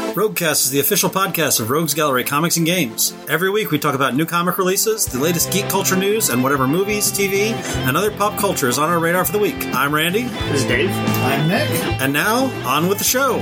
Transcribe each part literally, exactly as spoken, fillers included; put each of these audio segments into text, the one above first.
Roguecast is the official podcast of Rogues Gallery Comics and Games. Every week we talk about new comic releases, the latest geek culture news, and whatever movies, T V, and other pop culture is on our radar for the week. I'm Randy. This is Dave. I'm Nick. And now, on with the show.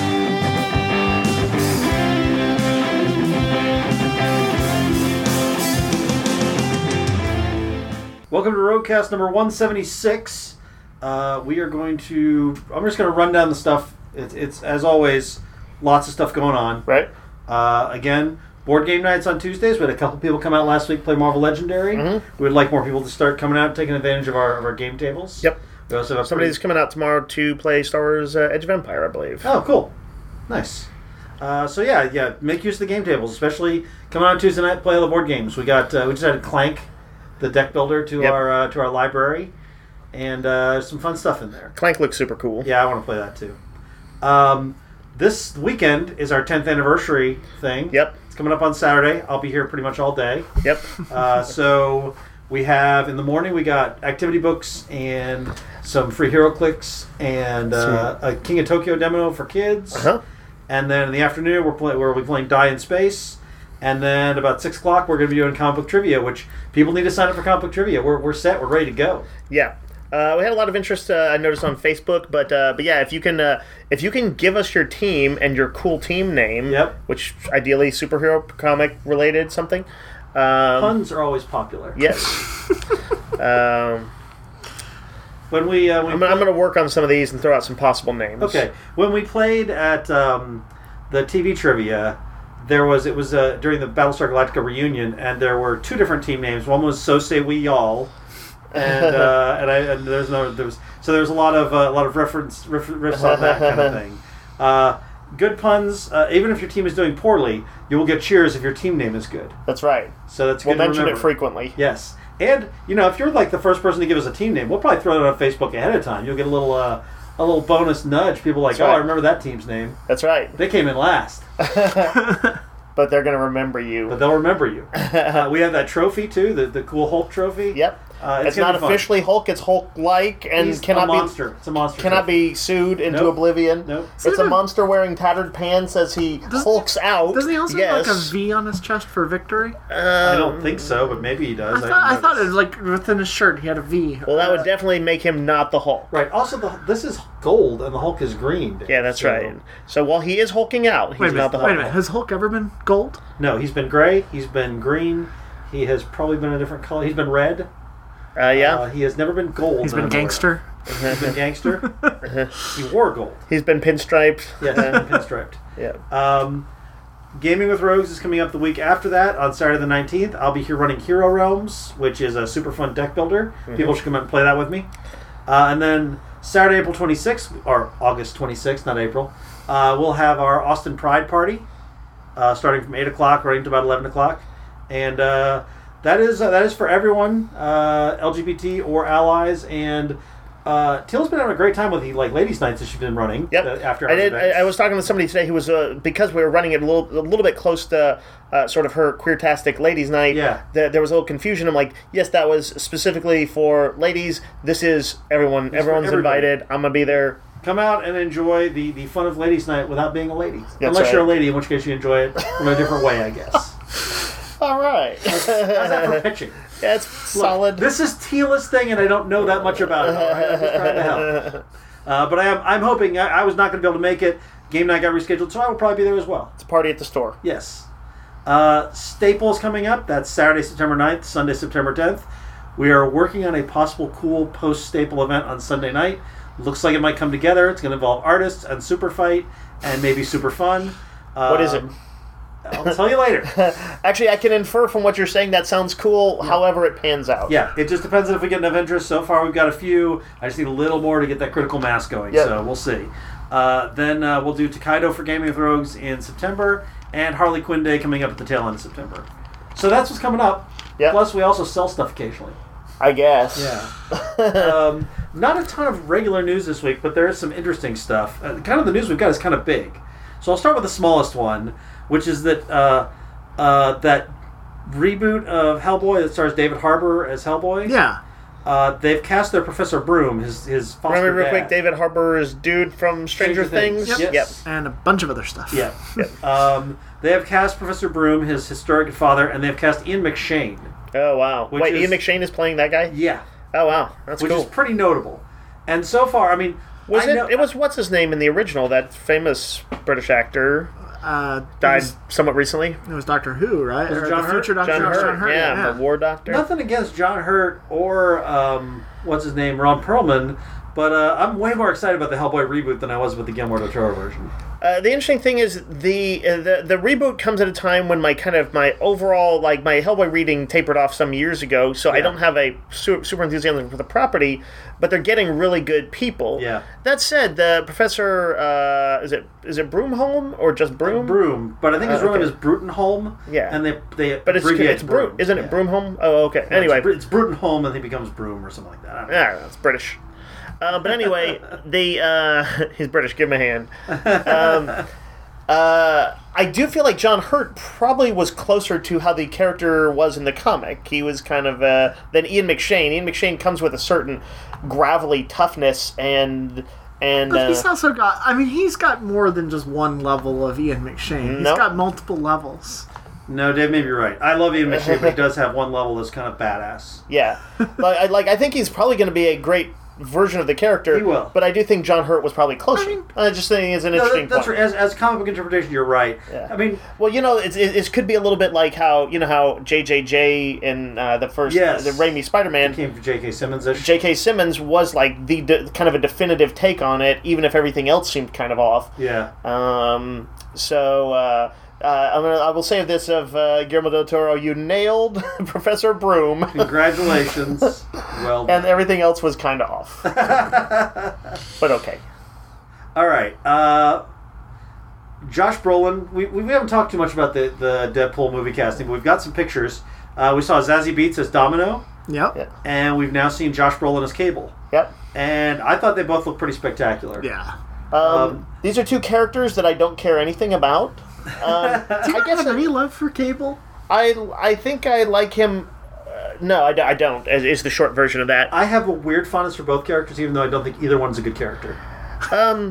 Welcome to Roguecast number one seventy-six. Uh, we are going to... I'm just going to run down the stuff. It's, it's, as always, lots of stuff going on. Right. Uh, again, board game nights on Tuesdays. We had a couple people come out last week play Marvel Legendary. Mm-hmm. We would like more people to start coming out and taking advantage of our, of our game tables. Yep. We also have Somebody's pretty... coming out tomorrow to play Star Wars uh, Edge of Empire, I believe. Oh, cool. Nice. Uh, so yeah, yeah, make use of the game tables, especially coming out Tuesday night, play all the board games. We got uh, we just added Clank, the deck builder, to Yep. our uh, to our library, and uh, some fun stuff in there. Clank looks super cool. Yeah, I want to play that too. Um, this weekend is our tenth anniversary thing. Yep. It's coming up on Saturday. I'll be here pretty much all day. Yep. Uh, so we have, in the morning, we got activity books and some free hero clicks and uh, a King of Tokyo demo for kids. Uh-huh. And then in the afternoon, we're play, we'll be playing Die in Space. And then about six o'clock, we're going to be doing comic book trivia, which people need to sign up for comic book trivia. We're, we're set. We're ready to go. Yeah. Uh, we had a lot of interest. Uh, I noticed on Facebook, but uh, but yeah, if you can uh, if you can give us your team and your cool team name, Yep. which ideally superhero comic related something. Um, Puns are always popular. Yes. um, When we, uh, we I'm, I'm going to work on some of these and throw out some possible names. Okay. When we played at um, the T V trivia, there was it was uh, during the Battlestar Galactica reunion, and there were two different team names. One was So Say We Y'all, and uh, and, I, and there's no there was so there was a lot of uh, a lot of reference riff, riffs on that kind of thing. Uh, good puns. Uh, even if your team is doing poorly, you will get cheers if your team name is good. That's right. So that's We'll good to mention remember. it frequently. Yes. And, you know, if you're like the first person to give us a team name, we'll probably throw it on Facebook ahead of time. You'll get a little uh, a little bonus nudge. People are like, That's right. oh, I remember that team's name. That's right. They came in last. But they're going to remember you. But they'll remember you. Uh, we have that trophy, too, the, the cool Hulk trophy. Yep. Uh, it's it's gonna not be fun. officially Hulk. It's Hulk-like and He's cannot a monster. be It's a monster. cannot trophy. be sued into Nope. oblivion. Nope. It's a monster wearing tattered pants as he Doesn't- hulks out. Doesn't he also yes. have like a V on his chest for victory? I Um, don't think so, but maybe he does. I thought, didn't I thought it notice. was like within his shirt he had a V. Well, that would definitely make him not the Hulk. Right. Also, the, this is gold, and the Hulk is green. Yeah, that's So- right. So while he is hulking out, he's Wait a minute. not the Wait a Hulk. minute. Has Hulk ever been gold? No, he's been gray. He's been green. He has probably been a different color. He's been red. Uh, yeah, Uh, he has never been gold. He's that been I'm aware gangster. of. He's been gangster. He wore gold. he's been pinstriped. Yes, pinstriped. Yeah. Um, Gaming with Rogues is coming up the week after that on Saturday the nineteenth. I'll be here running Hero Realms, which is a super fun deck builder. Mm-hmm. People should come out and play that with me. Uh, and then Saturday, April twenty-sixth, or August twenty-sixth, not April, uh, we'll have our Austin Pride Party uh, starting from eight o'clock running to about eleven o'clock. And uh, that is uh, that is for everyone, uh, L G B T or allies. And uh, Till's been having a great time with the like ladies' nights that she's been running. Yep. Uh, after I hours did. I, events. I was talking to somebody today who was uh, because we were running it a little, a little bit close to uh, sort of her queertastic ladies' night. Yeah. th- there was a little confusion. I'm like, yes, that was specifically for ladies. This is everyone. for Everyone's everybody. invited. I'm gonna be there. Come out and enjoy the, the fun of ladies' night without being a lady. That's Unless right. you're a lady, in which case you enjoy it in a different way, I guess. All right. How's that for pitching? That's Look, solid. This is Tila's thing, and I don't know that much about it. All right? I'm just trying to help. Uh, but I am, I'm hoping, I, I was not going to be able to make it. Game night got rescheduled, so I will probably be there as well. It's a party at the store. Yes. Uh, Staples coming up. That's Saturday, September ninth, Sunday, September tenth. We are working on a possible cool post-Staple event on Sunday night. Looks like it might come together. It's going to involve artists and Super Fight and maybe Super Fun. Um, What is it? I'll tell you later. Actually, I can infer from what you're saying that sounds cool. However, it pans out. Yeah, it just depends on if we get enough interest. So far, we've got a few. I just need a little more to get that critical mass going. Yep. So we'll see. Uh, then uh, we'll do Tokaido for Gaming with Rogues in September, and Harley Quinn Day coming up at the tail end of September. So that's what's coming up. Yep. Plus, we also sell stuff occasionally. I guess. Yeah. um, not a ton of regular news this week, but there is some interesting stuff. Uh, kind of the news we've got is kind of big. So I'll start with the smallest one, which is that uh, uh, that reboot of Hellboy that stars David Harbour as Hellboy. Yeah. Uh, they've cast their Professor Broom, his his foster Remember real dad. quick, David Harbour's dude from Stranger, Stranger Things. Things? Yep. Yep. And a bunch of other stuff. Yeah. um, they have cast Professor Broom, his historic father, and they have cast Ian McShane. Oh, wow. Which Wait, is- Ian McShane is playing that guy? Yeah. Oh, wow. That's Which cool. is pretty notable. And so far, I mean... Was I it? know- It was what's his name in the original? That famous British actor Uh, died It was, somewhat recently. it was Doctor Who, right? Was it Or John the Hurt? future Doctor John Who, Hurt, yeah, the War Doctor. Nothing against John Hurt or, um, what's his name, Ron Perlman, but uh, I'm way more excited about the Hellboy reboot than I was with the Guillermo del Toro version. Uh, the interesting thing is the, uh, the the reboot comes at a time when my kind of my overall like my Hellboy reading tapered off some years ago, so I Yeah. don't have a super, super enthusiasm for the property. But they're getting really good people. Yeah. That said, the Professor uh, is it is it Broomholm or just Broom? Broom, but I think his Uh, real name okay. is Brutenholm. Yeah. And they they But it's abbreviate it's Broom, isn't it? Yeah. Broomholm? Oh, okay. Anyway, It's, Bru- it's Brutenholm, and he becomes Broom or something like that. I don't know. yeah, it's British. Uh, but anyway, the uh, he's British. Give him a hand. Um, uh, I do feel like John Hurt probably was closer to how the character was in the comic. He was kind of uh, than Ian McShane. Ian McShane comes with a certain gravelly toughness and and But uh, he's also got, I mean, he's got more than just one level of Ian McShane. He's Nope. got multiple levels. No, Dave may be right. I love Ian McShane, but he does have one level that's kind of badass. yeah, like I, like I think he's probably going to be a great version of the character. He will. But I do think John Hurt was probably closer. I, I mean- just think it's an No, interesting that, that's point. right. As, as comic book interpretation, you're right. Yeah. I mean, Well, you know, it's, it, it could be a little bit like how you know how J J J in uh, the first Yes. the Raimi Spider-Man, came from J K. Simmons-ish. J K. Simmons was like the de- kind of a definitive take on it, even if everything else seemed kind of off. yeah. Um, so uh, uh, I'm gonna, I will say this of uh, Guillermo del Toro: you nailed Professor Broom, Congratulations. Well done. and everything else was kind of off. But okay. All right. Uh, Josh Brolin. We, we haven't talked too much about the, the Deadpool movie casting, but we've got some pictures. Uh, we saw Zazie Beetz as Domino, Yep. Yeah. and we've now seen Josh Brolin as Cable. Yep. And I thought they both looked pretty spectacular. Yeah. Um, Um, these are two characters that I don't care anything about. Um, Do you I guess have any love for Cable? I I think I like him. Uh, no, I, d- I don't. Is, is the short version of that. I have a weird fondness for both characters, even though I don't think either one's a good character. Um,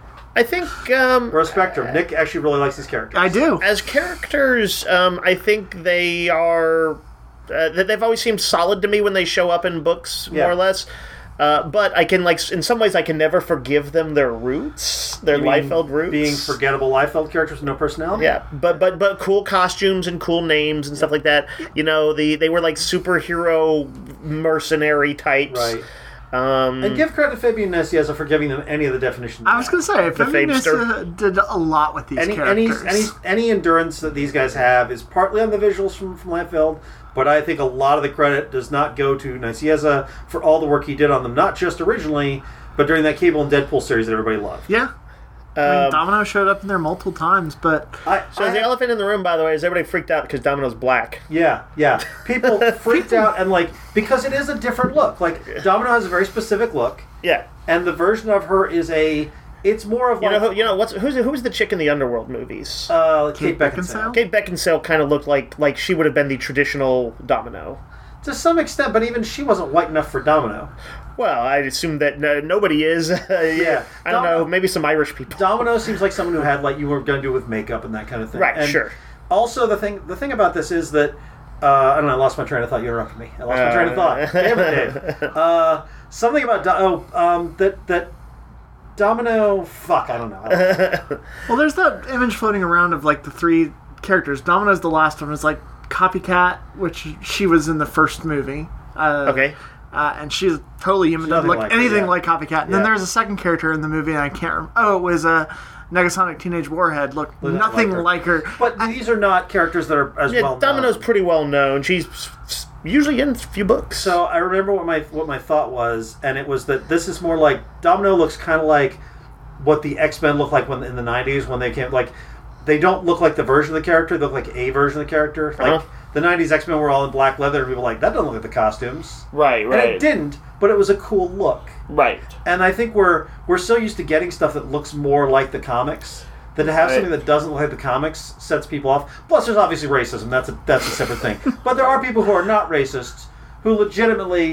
I think um, Or a spectrum. Nick actually really likes these characters. I do. as characters, um, I think they are. Uh, they- they've always seemed solid to me when they show up in books, Yeah. more or less. Uh, but I can like in some ways I can never forgive them their roots, their You mean Liefeld roots, Being forgettable Liefeld characters with no personality? Yeah, but but but cool costumes and cool names and stuff like that. You know, the they were like superhero mercenary types. Right. Um, And give credit to Fabian Nicieza for giving them any of the definitions. I was going to say, The Feminist Fabster. did a lot with these any, any, characters. any, any endurance that these guys have is partly on the visuals from, from Liefeld, but I think a lot of the credit does not go to Nicieza for all the work he did on them, not just originally, but during that Cable and Deadpool series that everybody loved. Yeah. I mean, Um, Domino showed up in there multiple times, but I, so I, the elephant in the room, by the way, is everybody freaked out because Domino's black. Yeah, yeah. People freaked out and like because it is a different look. Like Domino has a very specific look, Yeah, and the version of her is a. It's more of you like know who, you know what's who's who's the chick in the Underworld movies? uh, Kate Kate Beckinsale. Beckinsale? Kate Beckinsale kind of looked like like she would have been the traditional Domino. To some extent, but even she wasn't white enough for Domino. Well, I assume that no, nobody is. yeah, I don't Domino- know. Maybe some Irish people. Domino seems like someone who had like you were going to do with makeup and that kind of thing. Right, And sure. Also, the thing the thing about this is that uh, I don't know. I lost my train of thought. You interrupted me. I lost my train of thought. Damn it, Dave. Uh, something about Do- oh um, that that Domino. Fuck, I don't know. I don't know. well, there's that image floating around of like the three characters. Domino's the last one. Is like Copycat, which she was in the first movie. Uh, Okay. Uh, and she's totally human, doesn't nothing look like her, anything yeah. like Copycat. And Yeah. then there's a second character in the movie, and I can't remember. Oh, it was a Negasonic Teenage Warhead. Looked Looked nothing like her. like her. But these are not characters that are as Yeah, well. Domino's known. pretty well known. She's s- s- usually in a few books. So I remember what my what my thought was, and it was that this is more like Domino looks kind of like what the X-Men looked like when in the nineties when they came. Like they don't look like the version of the character; they look like a version of the character. Like Uh-huh. the nineties X-Men were all in black leather, and people were like that doesn't look like the costumes. right, And it didn't, but it was a cool look. right. And I think we're we're so used to getting stuff that looks more like the comics that to have Right. something that doesn't look like the comics sets people off. Plus, there's obviously racism. That's a that's a separate thing. But there are people who are not racists who legitimately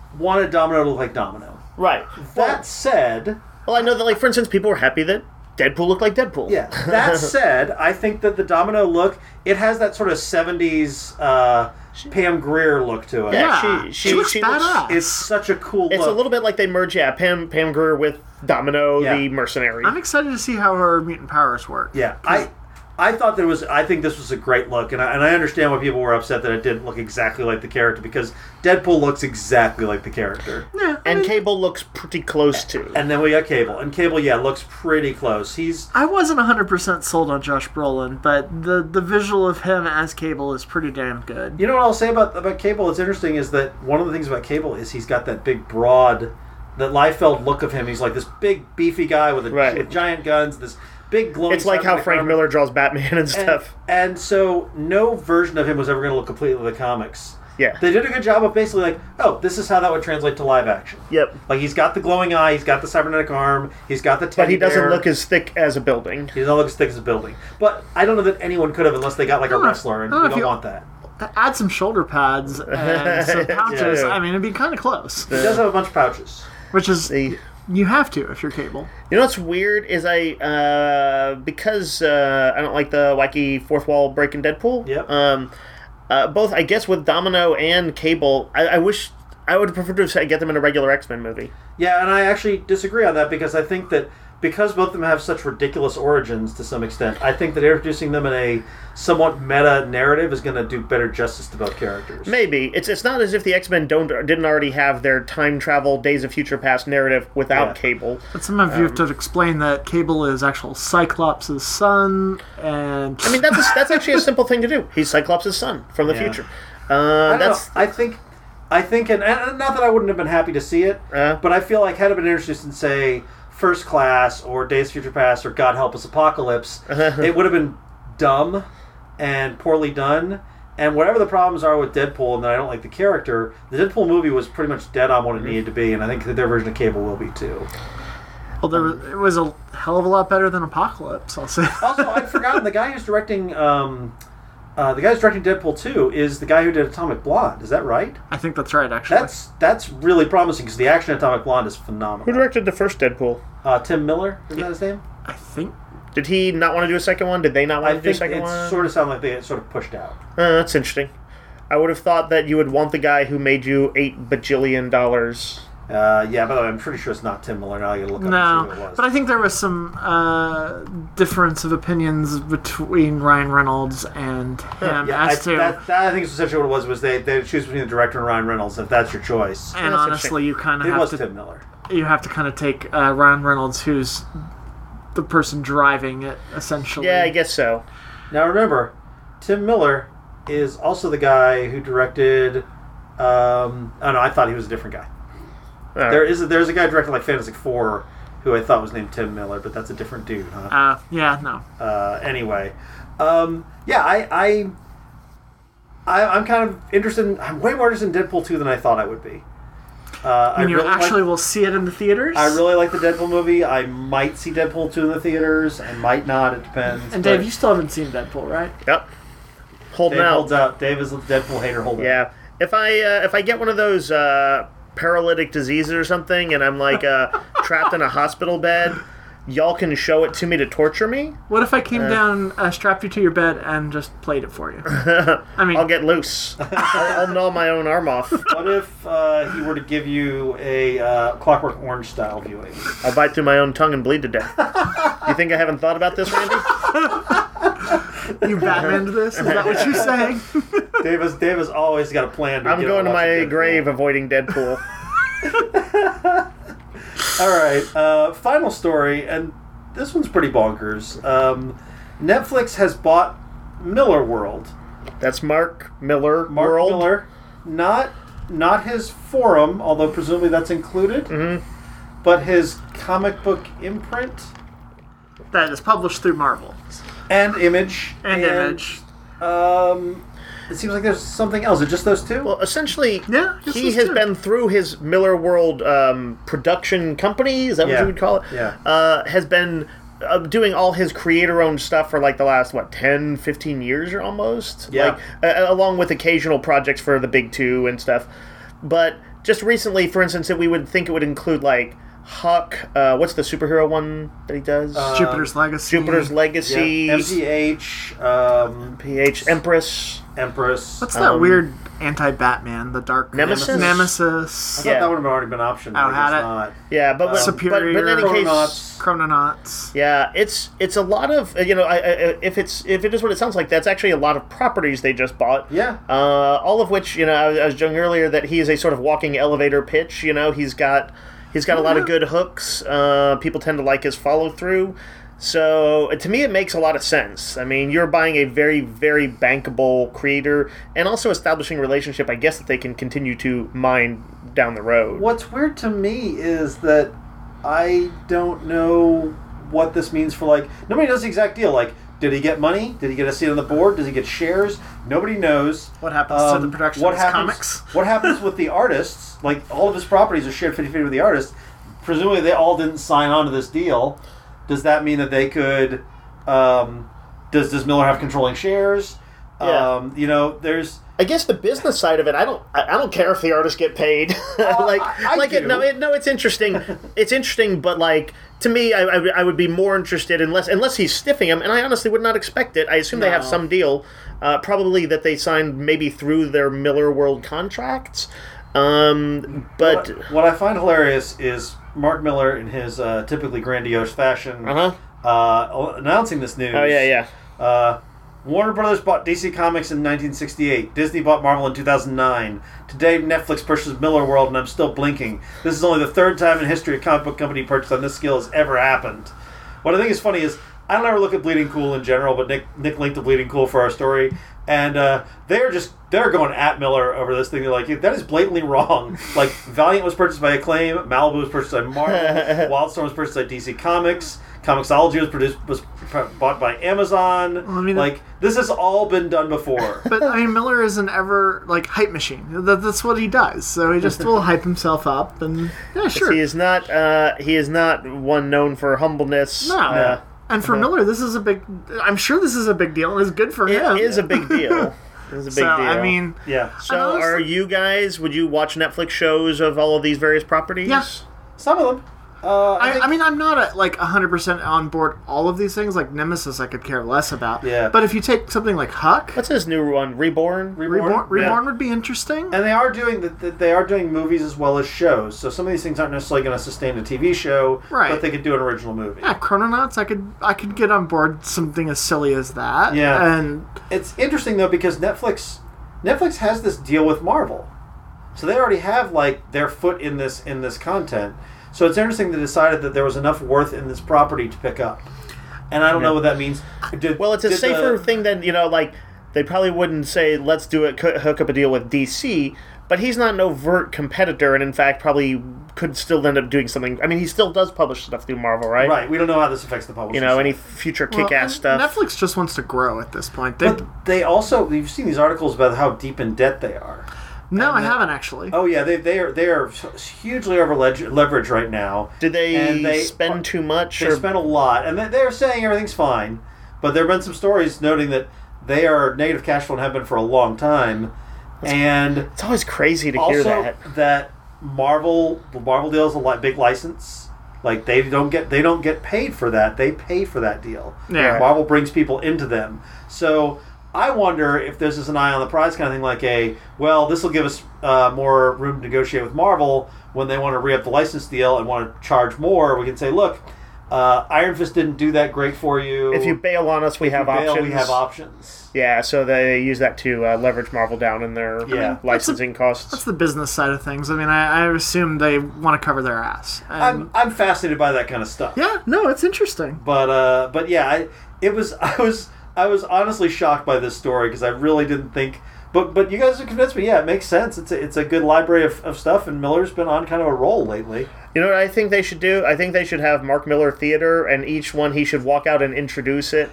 wanted Domino to look like Domino. Right. That said... Well, I know that, like, for instance, people were happy that Deadpool looked like Deadpool. Yeah. That said, I think that the Domino look, it has that sort of seventies uh, Pam Grier look to it. Yeah, Yeah, she, she she, looks she badass. It's such a cool It's look. a little bit like they merge, yeah, Pam Pam Grier with Domino, Yeah. the mercenary. I'm excited to see how her mutant powers work. Yeah, I I thought that it was. I think this was a great look, and I, and I understand why people were upset that it didn't look exactly like the character, because Deadpool looks exactly like the character. Yeah, I and mean, Cable looks pretty close to. And then we got Cable, and Cable, yeah, looks pretty close. He's I wasn't one hundred percent sold on Josh Brolin, but the, the visual of him as Cable is pretty damn good. You know what I'll say about about Cable? That's interesting is that one of the things about Cable is he's got that big, broad, that Liefeld look of him. He's like this big, beefy guy with, a, Right. with giant guns. This big glowing. It's like how cybernetic Frank armor. Miller draws Batman and And, stuff. and so no version of him was ever going to look completely like the comics. Yeah. They did a good job of basically like, oh, this is how that would translate to live action. Yep. Like he's got the glowing eye, he's got the cybernetic arm, he's got the teddy But he doesn't bear. look as thick as a building. He doesn't look as thick as a building. But I don't know that anyone could have unless they got like a don't know- wrestler, and I don't we know if don't you- want that. Add some shoulder pads and some pouches. Yeah. I mean, it'd be kind of close. He does have a bunch of pouches. Which is, The, you have to if you're Cable. you know what's weird is I, uh, because uh, I don't like the wacky fourth wall breaking Deadpool. Yep. Um, uh, both, I guess, with Domino and Cable, I, I wish I would prefer to say get them in a regular X-Men movie. Yeah, and I actually disagree on that because I think that because both of them have such ridiculous origins to some extent, I think that introducing them in a somewhat meta narrative is going to do better justice to both characters. Maybe it's it's not as if the X-Men don't didn't already have their time travel Days of Future Past narrative without Yeah. Cable. But sometimes you have to explain that Cable is actual Cyclops' son, and I mean that's a, that's actually a simple thing to do. He's Cyclops' son from the Yeah. future. I Uh, don't that's know. I think, I think, and, and not that I wouldn't have been happy to see it, Uh. but I feel like had it been introduced in, say, First Class or Days of Future Past or God Help Us Apocalypse, it would have been dumb and poorly done. And whatever the problems are with Deadpool and that I don't like the character, the Deadpool movie was pretty much dead on what it needed to be, and I think that their version of Cable will be too. well, there was, it was a hell of a lot better than Apocalypse. I'll say. Also, I'd forgotten the guy who's directing. Um, uh, the guy who's directing Deadpool two is the guy who did Atomic Blonde. Is that right? I think that's right. Actually, That's that's really promising because the action in Atomic Blonde is phenomenal. who directed the first Deadpool. Uh, Tim Miller, isn't that his name? I think Did he not want to do a second one? Did they not want I to do a think second it one? sort of sounded like they had sort of pushed out. Uh, that's interesting. I would have thought that you would want the guy who made you eight bajillion dollars. Uh, yeah, by the way, I'm pretty sure it's not Tim Miller. Now I gotta look up and see no, who it was. but I think there was some uh, difference of opinions between Ryan Reynolds and him yeah, I, as to. that, that I think is essentially what it was. Was they they choose between the director and Ryan Reynolds. If that's your choice, and That's honestly, you kind of it have was to Tim Miller. you have to kind of take uh, Ryan Reynolds, who's the person driving it, essentially. Yeah, I guess so. Now remember, Tim Miller is also the guy who directed. Um, oh no, I thought he was a different guy. All right. There is a, there's a guy directing like Fantastic Four who I thought was named Tim Miller, but that's a different dude, huh? Uh, yeah, no. Uh, anyway, um, yeah, I, I, I, I'm kind of interested. In, I'm way more interested in Deadpool two than I thought I would be. Uh, I And you really actually like, will see it in the theaters. I really like the Deadpool movie. I might see Deadpool two in the theaters. I might not. It depends. And but Dave, you still haven't seen Deadpool, right? Yep. Holding Dave out. holds out. Dave is a Deadpool hater. Holding out. Yeah. If I uh, if I get one of those uh, paralytic diseases or something, and I'm like uh, trapped in a hospital bed, y'all can show it to me to torture me. What if I came down, uh, strapped you to your bed, and just played it for you? I mean, I'll get loose. I'll, I'll gnaw my own arm off. What if uh, he were to give you a uh, Clockwork Orange style viewing? I'll bite through my own tongue and bleed to death. You think I haven't thought about this, Randy? you Batmaned this? Is that what you're saying? Dave has, Dave has always got a plan. To I'm get going to watch my Deadpool. grave avoiding Deadpool. All right, uh, final story, and this one's pretty bonkers. Um, Netflix has bought Miller World. That's Mark Miller Mark World. Miller, not not his forum, although presumably that's included, Mm-hmm. but his comic book imprint That is published through Marvel. and Image And Image. Um, it seems like there's something else. Is it just those two? Well, essentially, Yeah, just he those has two. been through his Miller World um, production company. Is that what Yeah. you would call it? Yeah. Uh, has been uh, doing all his creator-owned stuff for like the last, what, ten, fifteen years or almost? Yeah. Like, uh, along with occasional projects for the big two and stuff. But just recently, for instance, that we would think it would include like Huck. Uh, what's the superhero one that he does? Uh, Jupiter's Legacy. Jupiter's Legacy. Yeah, M C H, um, P H Empress. Empress. What's that um, weird anti-Batman? The Dark Nemesis? Nemesis. I thought Yeah. that would have already been optioned. Oh, but had it's it? not. Yeah, but, but, Superior. but, but in any case, Chrononauts. Chrononauts. yeah, it's it's a lot of you know. I, I, if it's if it is what it sounds like, that's actually a lot of properties they just bought. Yeah. Uh, all of which you know, I, was- I was joking earlier that he is a sort of walking elevator pitch. You know, he's got he's got a lot of good hooks. Uh, people tend to like his follow through. So to me, it makes a lot of sense. I mean, you're buying a very, very bankable creator, and also establishing a relationship. I guess that they can continue to mine down the road. What's weird to me is that I don't know what this means for, like, nobody knows the exact deal. Like, did he get money? Did he get a seat on the board? Does he get shares? Nobody knows. What happens to the production what of his happens, comics? What happens with the artists? Like, all of his properties are shared fifty-fifty with the artists. Presumably they all didn't sign on to this deal. Does that mean that they could... Um, does, does Miller have controlling shares? Yeah. Um, you know, there's... I guess the business side of it, I don't, I, I don't care if the artists get paid. like, I- I like it, do. no, it, no, it's interesting. It's interesting, but like to me, I, I, would- I would be more interested unless, unless he's stiffing him, and I honestly would not expect it. I assume they have No. some deal, uh, probably that they signed maybe through their Miller World contracts. Um, but what, what I find hilarious is Mark Miller, in his uh, typically grandiose fashion, uh huh. uh, announcing this news. Oh yeah, yeah. Uh, Warner Brothers bought D C Comics in nineteen sixty-eight. Disney bought Marvel in two thousand nine. Today, Netflix purchases Miller World, and I'm still blinking. This is only the third time in history a comic book company purchase on this scale has ever happened. What I think is funny is, I don't ever look at Bleeding Cool in general, but Nick Nick linked to Bleeding Cool for our story, and uh, they're just they're going at Miller over this thing. They're like, that is blatantly wrong. Like, Valiant was purchased by Acclaim, Malibu was purchased by Marvel, Wildstorm was purchased by D C Comics, Comixology was produced was bought by Amazon. Well, I mean, like, this has all been done before. But I mean, Miller is an ever like hype machine. That, that's what he does. So he just will hype himself up, and yeah, sure. He is not. Uh, he is not one known for humbleness. No. Uh, And for Miller, this is a big. I'm sure this is a big deal. It's good for it him. is a big deal. It is a big so deal. I mean, Yeah. So, And honestly- are you guys? Would you watch Netflix shows of all of these various properties? Yeah. Some of them. Uh, I, I, think, I mean, I'm not a, like one hundred percent on board all of these things. Like Nemesis, I could care less about. Yeah. But if you take something like Huck, What's this new one? Reborn. Reborn, Reborn, Reborn yeah. would be interesting. And they are doing the, the, they are doing movies as well as shows. So some of these things aren't necessarily going to sustain a T V show, Right. but they could do an original movie. Yeah, Chrononauts, I could I could get on board something as silly as that. Yeah. And It's interesting though because Netflix Netflix has this deal with Marvel, so they already have like their foot in this in this content. So it's interesting they decided that there was enough worth in this property to pick up, and I don't know what that means. Did, Well, it's a did safer the- thing than you know. Like they probably wouldn't say, "Let's do it, co- hook up a deal with D C." But he's not an overt competitor, and in fact, probably could still end up doing something. I mean, he still does publish stuff through Marvel, right? Right, we don't know how this affects the publishers. You know, any future well, kick-ass stuff. Netflix just wants to grow at this point. They, But they also, you've seen these articles about how deep in debt they are. no, I and that- haven't actually. Oh yeah, they they are they are hugely over leveraged right now. Did they, and they spend too much? They or spent a lot, and they- they're saying everything's fine, but there have been some stories noting that they are negative cash flow and have been for a long time, and It's always crazy to hear also that. that Marvel the Marvel deal is a li- big license. Like they don't get they don't get paid for that. They pay for that deal. Yeah. Marvel brings people into them. So I wonder if this is an eye on the prize kind of thing, like a, well, this will give us uh, more room to negotiate with Marvel when they want to re-up the license deal and want to charge more. We can say, look, uh, Iron Fist didn't do that great for you. If you bail on us, we If you have bail, options. We have options. Yeah, so they use that to uh, leverage Marvel down in their Yeah. licensing costs. That's the business side of things. I mean, I, I assume they want to cover their ass. And, I'm I'm fascinated by that kind of stuff. yeah, no, it's interesting. But uh, but yeah, I it was I was I was honestly shocked by this story because I really didn't think. But but you guys have convinced me. Yeah, it makes sense. It's a, it's a good library of, of stuff, and Miller's been on kind of a roll lately. You know what I think they should do? I think they should have Mark Miller Theater, and each one he should walk out and introduce it.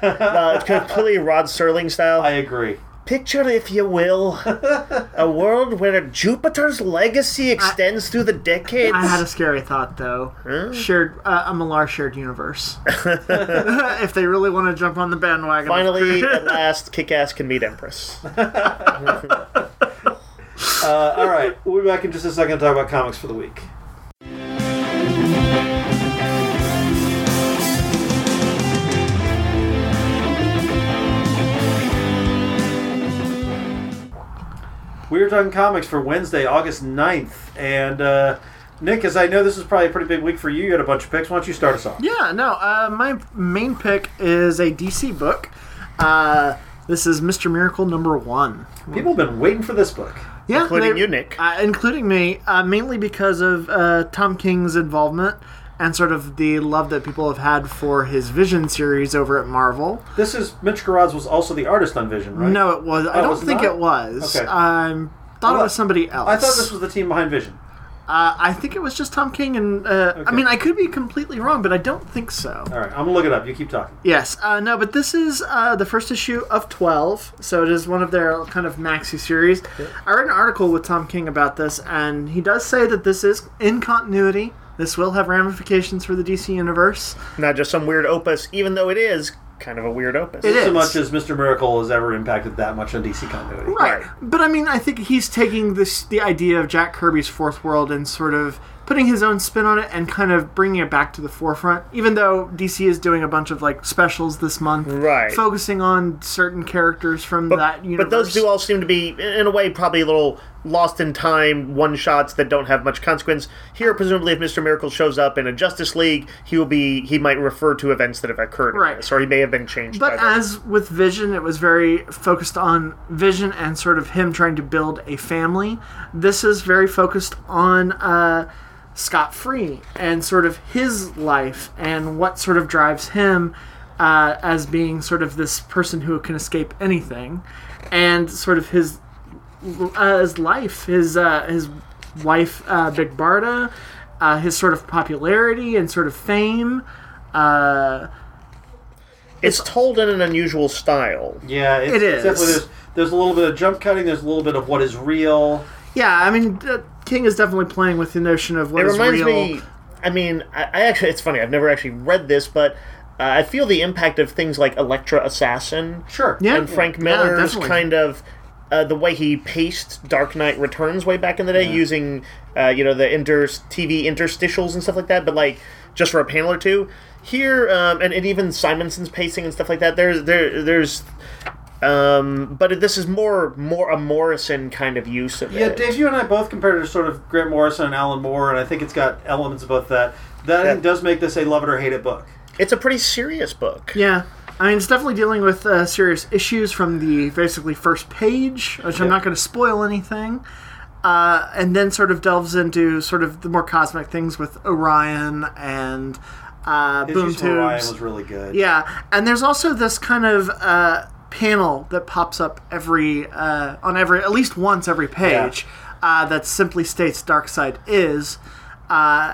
uh, completely Rod Serling style. I agree. Picture, if you will, a world where Jupiter's legacy extends through the decades. I had a scary thought though. Huh? Shared uh, a Millar shared universe. If they really want to jump on the bandwagon. Finally, at last, Kick-Ass can meet Empress. Uh, Uh, all right, we'll be back in just a second to talk about comics for the week. We were talking comics for Wednesday, August ninth, and uh, Nick, as I know this is probably a pretty big week for you, you had a bunch of picks. Why don't you start us off? Yeah, no, uh, my main pick is a D C book. Uh, this is Mister Miracle number one. People have been waiting for this book. Yeah, Including they- you, Nick. Uh, including me, uh, mainly because of uh, Tom King's involvement and sort of the love that people have had for his Vision series over at Marvel. This is, Mitch Gerads was also the artist on Vision, right? No, it was. I Oh, don't was it think not? it was. Okay. I thought Well, it was somebody else. I thought this was the team behind Vision. Uh, I think it was just Tom King, and uh, I Okay. mean, I could be completely wrong, but I don't think so. All right, I'm going to look it up. You keep talking. Yes, uh, no, but this is uh, the first issue of twelve, so it is one of their kind of maxi series. I read an article with Tom King about this, and he does say that this is in continuity. This will have ramifications for the D C universe. Not just some weird opus, even though it is kind of a weird opus. It Not so is. much as Mister Miracle has ever impacted that much on D C continuity. Right. Right. But I mean, I think he's taking this the idea of Jack Kirby's Fourth World and sort of putting his own spin on it and kind of bringing it back to the forefront. Even though D C is doing a bunch of like specials this month, Right. focusing on certain characters from But, that universe. but those do all seem to be, in a way, probably a little lost in time one-shots that don't have much consequence. Here, presumably, if Mister Miracle shows up in a Justice League, he will be he might refer to events that have occurred in Right. this, or he may have been changed But by them. as with Vision, it was very focused on Vision and sort of him trying to build a family. This is very focused on uh, Scott Free and sort of his life and what sort of drives him uh, as being sort of this person who can escape anything, and sort of his uh, his life, his uh, his wife, uh, Big Barda, uh, his sort of popularity and sort of fame. Uh, It's told in an unusual style. Yeah, it's, It it's is. definitely there's, there's a little bit of jump cutting. There's a little bit of what is real. Yeah, I mean, uh, King is definitely playing with the notion of what It is reminds real. me. I mean, I, I actually. It's funny. I've never actually read this, but uh, I feel the impact of things like Elektra Assassin Sure. Yeah. and Frank Yeah, Miller's definitely. kind of uh, the way he paced Dark Knight Returns way back in the day, Yeah. using uh, you know the inter T V interstitials and stuff like that, but like just for a panel or two. Here, um, and, and even Simonson's pacing and stuff like that. There's there there's. Um, but this is more more a Morrison kind of use of Yeah, it. Dave, you and I both compared it to sort of Grant Morrison and Alan Moore, and I think it's got elements of both that. That I think Yeah. does make this a love it or hate it book. It's a pretty serious book. Yeah. I mean, it's definitely dealing with uh, serious issues from the basically first page, which I'm Yeah. not going to spoil anything. Uh, and then sort of delves into sort of the more cosmic things with Orion and uh, His Boom use of Orion Tubes. was really good. Yeah, and there's also this kind of uh, panel that pops up every uh, on every at least once every page uh, that simply states Darkseid is, uh,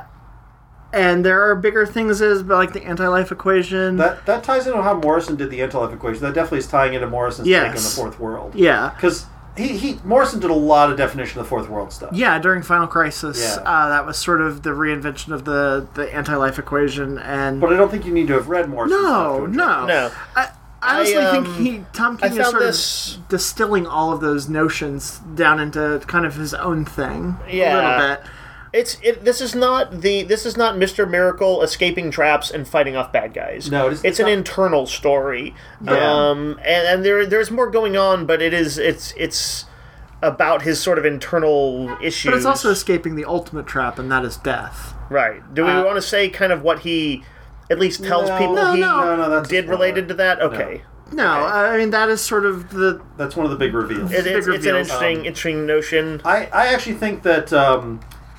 and there are bigger things as like the anti-life equation. That that ties into how Morrison did the anti-life equation. That definitely is tying into Morrison's take on the Yes. fourth world. yeah, Because he, he Morrison did a lot of definition of the fourth world stuff. yeah. During Final Crisis, Yeah. uh, that was sort of the reinvention of the the anti-life equation, and But I don't think you need to have read Morrison. no, no, No. I, I honestly I, think um, he Tom I King is found sort this- of distilling all of those notions down into kind of his own thing a Yeah. little bit. It's it. This is not the. This is not Mister Miracle escaping traps and fighting off bad guys. No, it is- it's, it's an not- internal story. Yeah. Um, and, and there there's more going on, but it is it's it's about his sort of internal issues. But it's also escaping the ultimate trap, and that is death. right. Do we uh, want to say kind of what he at least tells No. people No, he no. No, no, that's a did spoiler. related to that? Okay. No, I mean that is sort of the That's one of the big reveals. It, it's, Big it's an reveals. interesting Um, interesting notion. I, I actually think that um,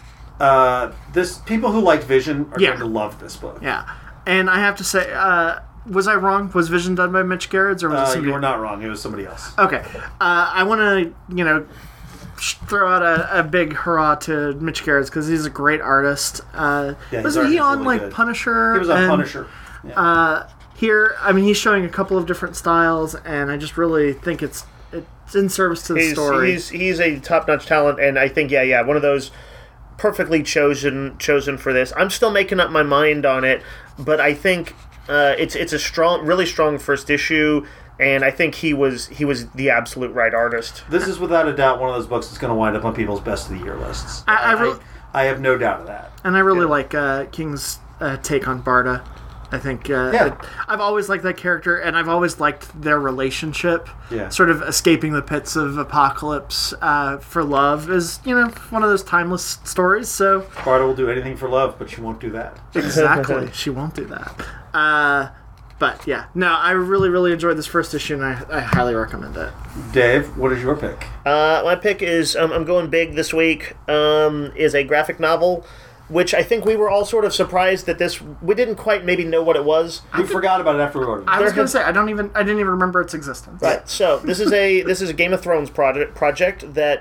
uh, this people who liked Vision are Yeah. going to love this book. yeah. And I have to say, uh, was I wrong? Was Vision done by Mitch Gerrits, or was it Uh, somebody? you were not wrong. It was somebody else. Okay, uh, I want to you know sh- throw out a, a big hurrah to Mitch Gerrits because he's a great artist. Uh, Yeah, his wasn't art he is on really like good. Punisher? He was on and, Punisher. Yeah. Uh, here, I mean, he's showing a couple of different styles, and I just really think it's it's in service to the He's, story. he's he's a top notch talent, and I think yeah yeah one of those perfectly chosen chosen for this. I'm still making up my mind on it, but I think uh, it's it's a strong, really strong first issue. and I think he was he was the absolute right artist. This is without a doubt one of those books that's going to wind up on people's best of the year lists. I, I, re- I, I have no doubt of that. And I really Yeah. like uh, King's uh, take on Barda. I think uh, Yeah. it, I've always liked that character, and I've always liked their relationship. Yeah. Sort of escaping the pits of apocalypse uh, for love is, you know, one of those timeless stories. So Barda will do anything for love, but she won't do that. exactly, she won't do that. Uh, but yeah, no, I really, really enjoyed this first issue, and I, I highly recommend it. Dave, what is your pick? Uh, my pick is um, I'm going big this week. Um, is a graphic novel, which I think we were all sort of surprised that this we didn't quite maybe know what it was. We forgot about it after we ordered it. I was There gonna has- say I don't even I didn't even remember its existence. Right. So this is a this is a Game of Thrones project project that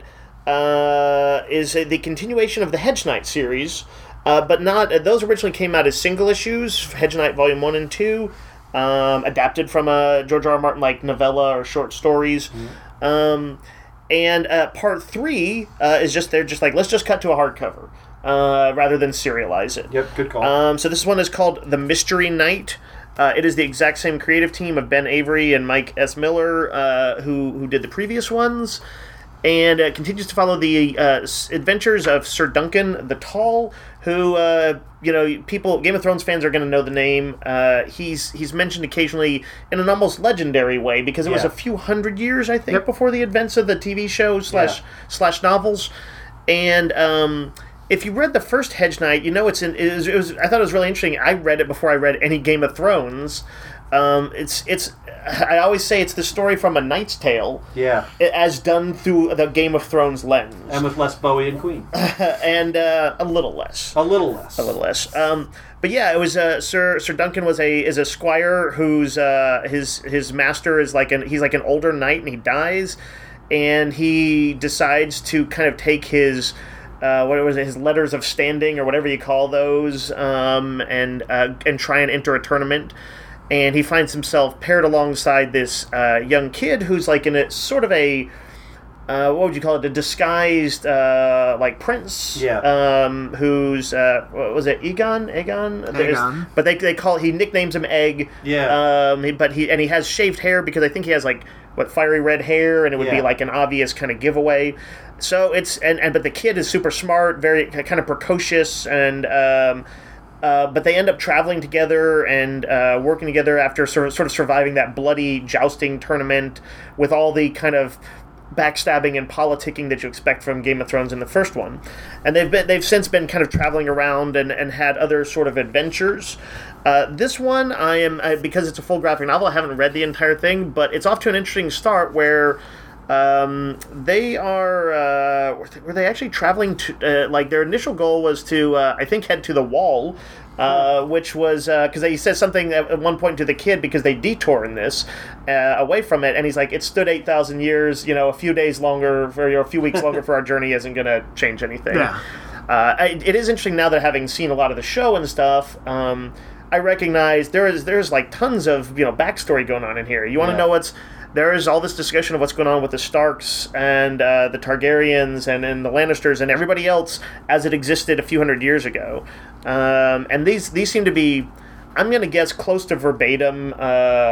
uh, is a, the continuation of the Hedge Knight series, uh, but not uh, those originally came out as single issues. Hedge Knight Volume One and Two, um, adapted from a George R. R. Martin like novella or short stories. Mm-hmm. Um, and uh, part three uh, is just they're just like let's just cut to a hardcover uh, rather than serialize it. Yep, good call. Um, so this one is called The Mystery Knight. Uh, it is the exact same creative team of Ben Avery and Mike S. Miller, uh, who who did the previous ones, and uh, continues to follow the uh, s- adventures of Sir Duncan the Tall, who uh, you know people Game of Thrones fans are going to know the name. Uh, he's he's mentioned occasionally in an almost legendary way because it was Yeah. a few hundred years, I think, Yep. before the events of the T V show slash Yeah. slash novels, and. Um, If you read the first Hedge Knight, you know it's in. It was, it was. I thought it was really interesting. I read it before I read any Game of Thrones. Um, it's. It's. I always say it's the story from A Knight's Tale, yeah. as done through the Game of Thrones lens, And with less Bowie and Queen. and uh, a little less. A little less. A little less. Um, but yeah, it was uh, Sir Sir Duncan was a is a squire whose uh, his his master is like an he's like an older knight and he dies, and he decides to kind of take his. Uh, what was it? His letters of standing, or whatever you call those, um, and uh, and try and enter a tournament. And he finds himself paired alongside this uh, young kid who's like in a sort of a uh, what would you call it? A disguised uh, like prince. Yeah. Um, who's uh, what was it? Egon? Egon. There's- Aegon. But they they call he nicknames him Egg. Yeah. Um, he- but he and he has shaved hair because I think he has like what fiery red hair, and it would be Yeah. like an obvious kind of giveaway. So it's and, and but the kid is super smart, very kind of precocious, and um, uh, but they end up traveling together and uh, working together after sort of, sort of surviving that bloody jousting tournament with all the kind of backstabbing and politicking that you expect from Game of Thrones in the first one. And they've been they've since been kind of traveling around and, and had other sort of adventures. Uh, this one, I am I, because it's a full graphic novel. I haven't read the entire thing, but it's off to an interesting start where. Um, they are, uh, were they- were they actually traveling to, uh, like, their initial goal was to, uh, I think, head to the Wall, uh, which was, uh, because he says something at at one point to the kid, because they detour in this, uh, away from it, and he's like, it stood eight thousand years, you know, a few days longer, for, you know, a few weeks longer for our journey isn't gonna change anything. Yeah. Uh, I, it is interesting now that having seen a lot of the show and stuff, um, I recognize there is, there's, like, tons of, you know, backstory going on in here. You want to Yeah. know what's... There is all this discussion of what's going on with the Starks and uh, the Targaryens and, and the Lannisters and everybody else as it existed a few hundred years ago. Um, and these these seem to be, I'm going to guess, close to verbatim uh,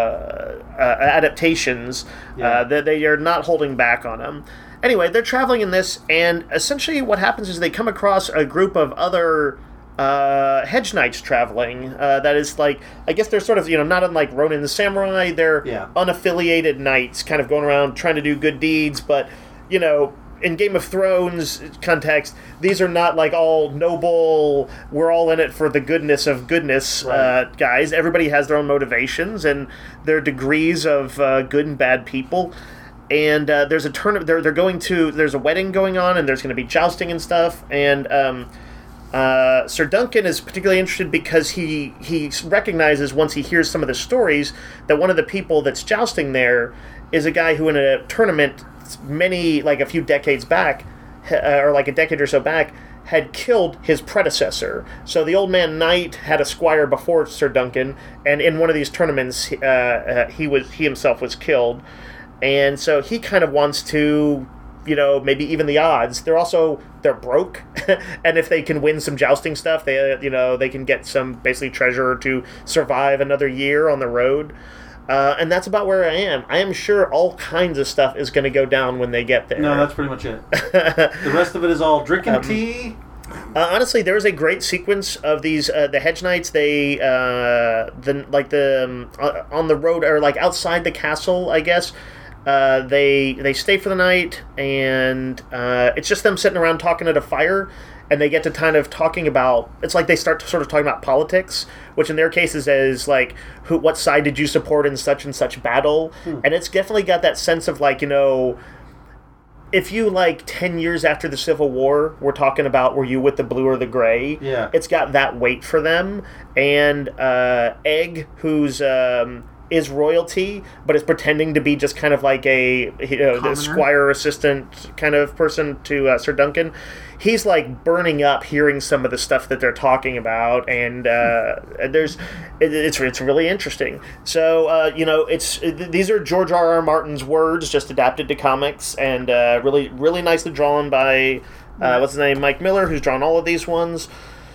uh, adaptations. Yeah. Uh, that they are not holding back on them. Anyway, they're traveling in this, and essentially what happens is they come across a group of other... Uh, hedge knights traveling. Uh, that is like, I guess they're sort of, you know, not unlike Ronin the Samurai. They're Yeah. unaffiliated knights, kind of going around trying to do good deeds. But, you know, in Game of Thrones context, these are not like all noble. We're all in it for the goodness of goodness, Right. uh, guys. Everybody has their own motivations and their degrees of uh, good and bad people. And uh, there's a turn. They're they're going to. There's a wedding going on, and there's going to be jousting and stuff. And um, Uh, Sir Duncan is particularly interested because he he recognizes once he hears some of the stories that one of the people that's jousting there is a guy who in a tournament many like a few decades back uh, or like a decade or so back had killed his predecessor. So the old man knight had a squire before Sir Duncan, and in one of these tournaments uh, uh, he was he himself was killed, and so he kind of wants to, you know, maybe even the odds. They're also, they're broke, and if they can win some jousting stuff, they, uh, you know, they can get some basically treasure to survive another year on the road. Uh, and that's about where I am. I am sure all kinds of stuff is going to go down when they get there. No, that's pretty much it. The rest of it is all drinking Um, tea. Uh, honestly, there was a great sequence of these uh, the Hedge Knights. They uh, the like the um, uh, on the road or like outside the castle, I guess. Uh, they they stay for the night, and uh, it's just them sitting around talking at a fire, and they get to kind of talking about. It's like they start to sort of talking about politics, which in their cases is like, who, what side did you support in such and such battle? Hmm. And it's definitely got that sense of like, you know, if you like ten years after the Civil War, we're talking about were you with the blue or the gray? Yeah. It's got that weight for them, and uh, Egg, who's um, is royalty, but is pretending to be just kind of like a you know the Commoner. squire assistant kind of person to uh, Sir Duncan. He's like burning up hearing some of the stuff that they're talking about, and uh, there's it, it's it's really interesting. So uh, you know, it's it, these are George R. R. Martin's words, just adapted to comics, and uh, really really nicely drawn by uh, what's his name, Mike Miller, who's drawn all of these ones.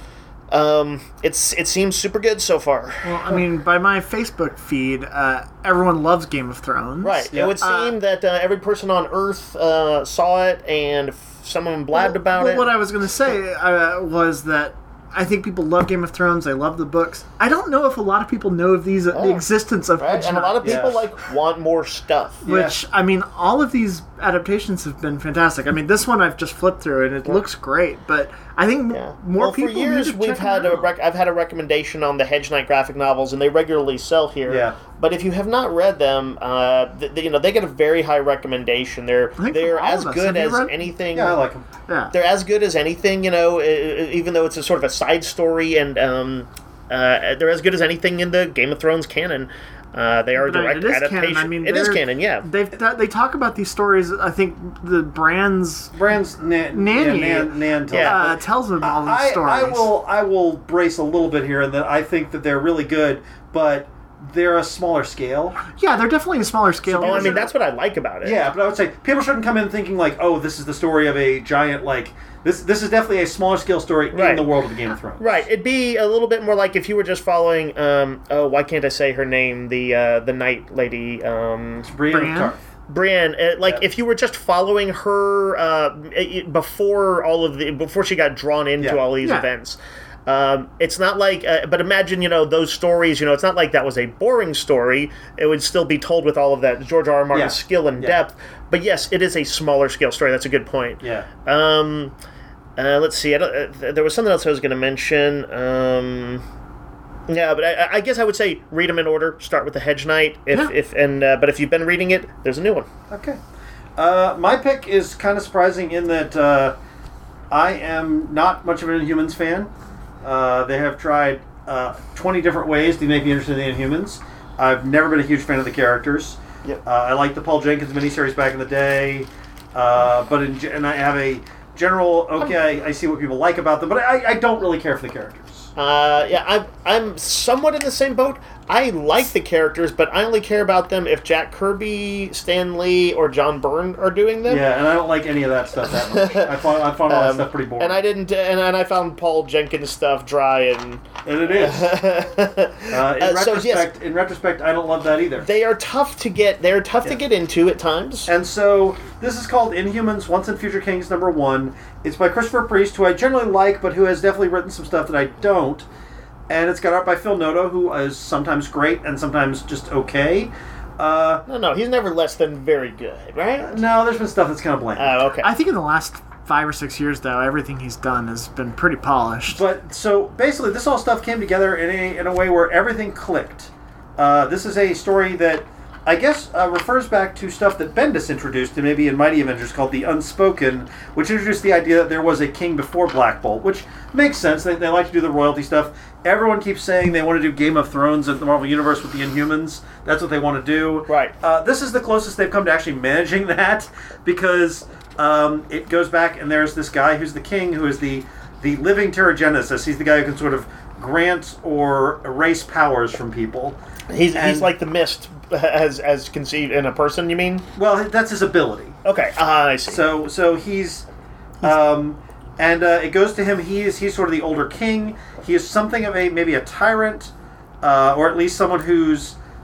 Um, it's it seems super good so far. Well, I mean, by my Facebook feed, uh, everyone loves Game of Thrones. Right. Yeah. It would seem Uh, that uh, every person on Earth uh, saw it, and f- some of them blabbed about Well, it. what I was going to say uh, was that I think people love Game of Thrones. They love the books. I don't know if a lot of people know of these, uh, the Oh. existence of Right? Hedge And a lot of Knights, people Yeah. like want more stuff. Which, I mean, all of these adaptations have been fantastic. I mean, this one I've just flipped through and it looks great, but I think m- Yeah. more well, people for years need to we've check had them a out. rec- I've had a recommendation on the Hedge Knight graphic novels, and they regularly sell here. Yeah. But if you have not read them, uh, th- th- you know they get a very high recommendation. They're I think they're from all as of us. good Have you as read- anything. Yeah, I like them. Yeah. They're as good as anything, you know, e- e- even though it's a sort of a side story, and um, uh, they're as good as anything in the Game of Thrones canon. Uh, they are a But, I mean, direct it is adaptation. canon. I mean, it is they're- canon, yeah. They've they talk about these stories. I think the Brands Brand's na- Nanny. Yeah, Nan, Nan tells Yeah. uh, tells them all these I, stories. I will I will brace a little bit here in that I think that they're really good, but they're a smaller scale. Yeah, they're definitely a smaller scale. Oh, I mean, that's what I like about it. Yeah, but I would say people shouldn't come in thinking like, oh, this is the story of a giant like this. This is definitely a smaller scale story in Right. the world of the Game of Thrones. Right, it'd be a little bit more like if you were just following. Um, oh, why can't I say her name? The uh, the knight lady, um, Brienne of Brienne? Tarth. Brienne. Uh, like Yeah. if you were just following her uh, i- i- before all of the before she got drawn into Yeah. all these Yeah. events. Um, it's not like, uh, but imagine, you know, those stories, you know, it's not like that was a boring story. It would still be told with all of that George R. R. Martin's Yeah. skill and Yeah. depth. But yes, it is a smaller scale story. That's a good point. Yeah. Um, uh, let's see. I don't, uh, there was something else I was going to mention. Um, yeah, but I, I guess I would say read them in order. Start with the Hedge Knight. If Yeah. if and uh, but if you've been reading it, there's a new one. Okay. Uh, my pick is kind of surprising in that uh, I am not much of an Inhumans fan. Uh, they have tried uh, twenty different ways to make me interested in the Inhumans. I've never been a huge fan of the characters. Yep. Uh, I liked the Paul Jenkins miniseries back in the day, uh, but in, ge- and I have a general okay. I see what people like about them, but I, I don't really care for the characters. Uh, yeah, I'm I'm somewhat in the same boat. I like the characters, but I only care about them if Jack Kirby, Stan Lee, or John Byrne are doing them. Yeah, and I don't like any of that stuff that much. I found I found all that Um, stuff pretty boring. And I didn't, and, and I found Paul Jenkins stuff dry and. and it is. Uh, in Uh, so, retrospect, yes. in retrospect, I don't love that either. They are tough to get. They're tough to Yeah. get into at times. And so this is called Inhumans: Once and Future Kings number one. It's by Christopher Priest, who I generally like, but who has definitely written some stuff that I don't. And it's got art by Phil Noto, who is sometimes great and sometimes just okay. Uh, No, no, he's never less than very good, right? no, there's been stuff that's kind of bland. Oh, okay. I think in the last five or six years, though, everything he's done has been pretty polished. But so basically, this all stuff came together in a in a way where everything clicked. Uh, this is a story that I guess uh, refers back to stuff that Bendis introduced, and maybe in Mighty Avengers, called the Unspoken, which introduced the idea that there was a king before Black Bolt, which makes sense. They, they like to do the royalty stuff. Everyone keeps saying they want to do Game of Thrones in the Marvel Universe with the Inhumans. That's what they want to do. Right. Uh, this is the closest they've come to actually managing that, because um, it goes back and there's this guy who's the king, who is the the living Terrigenesis. He's the guy who can sort of grant or erase powers from people. he's and- he's like the mist as as conceived in a person. You mean? Well, that's his ability. Okay. Ah, I see. So so he's, um, and uh, it goes to him. He is he's sort of the older king. He is something of a maybe a tyrant, uh, or at least someone who's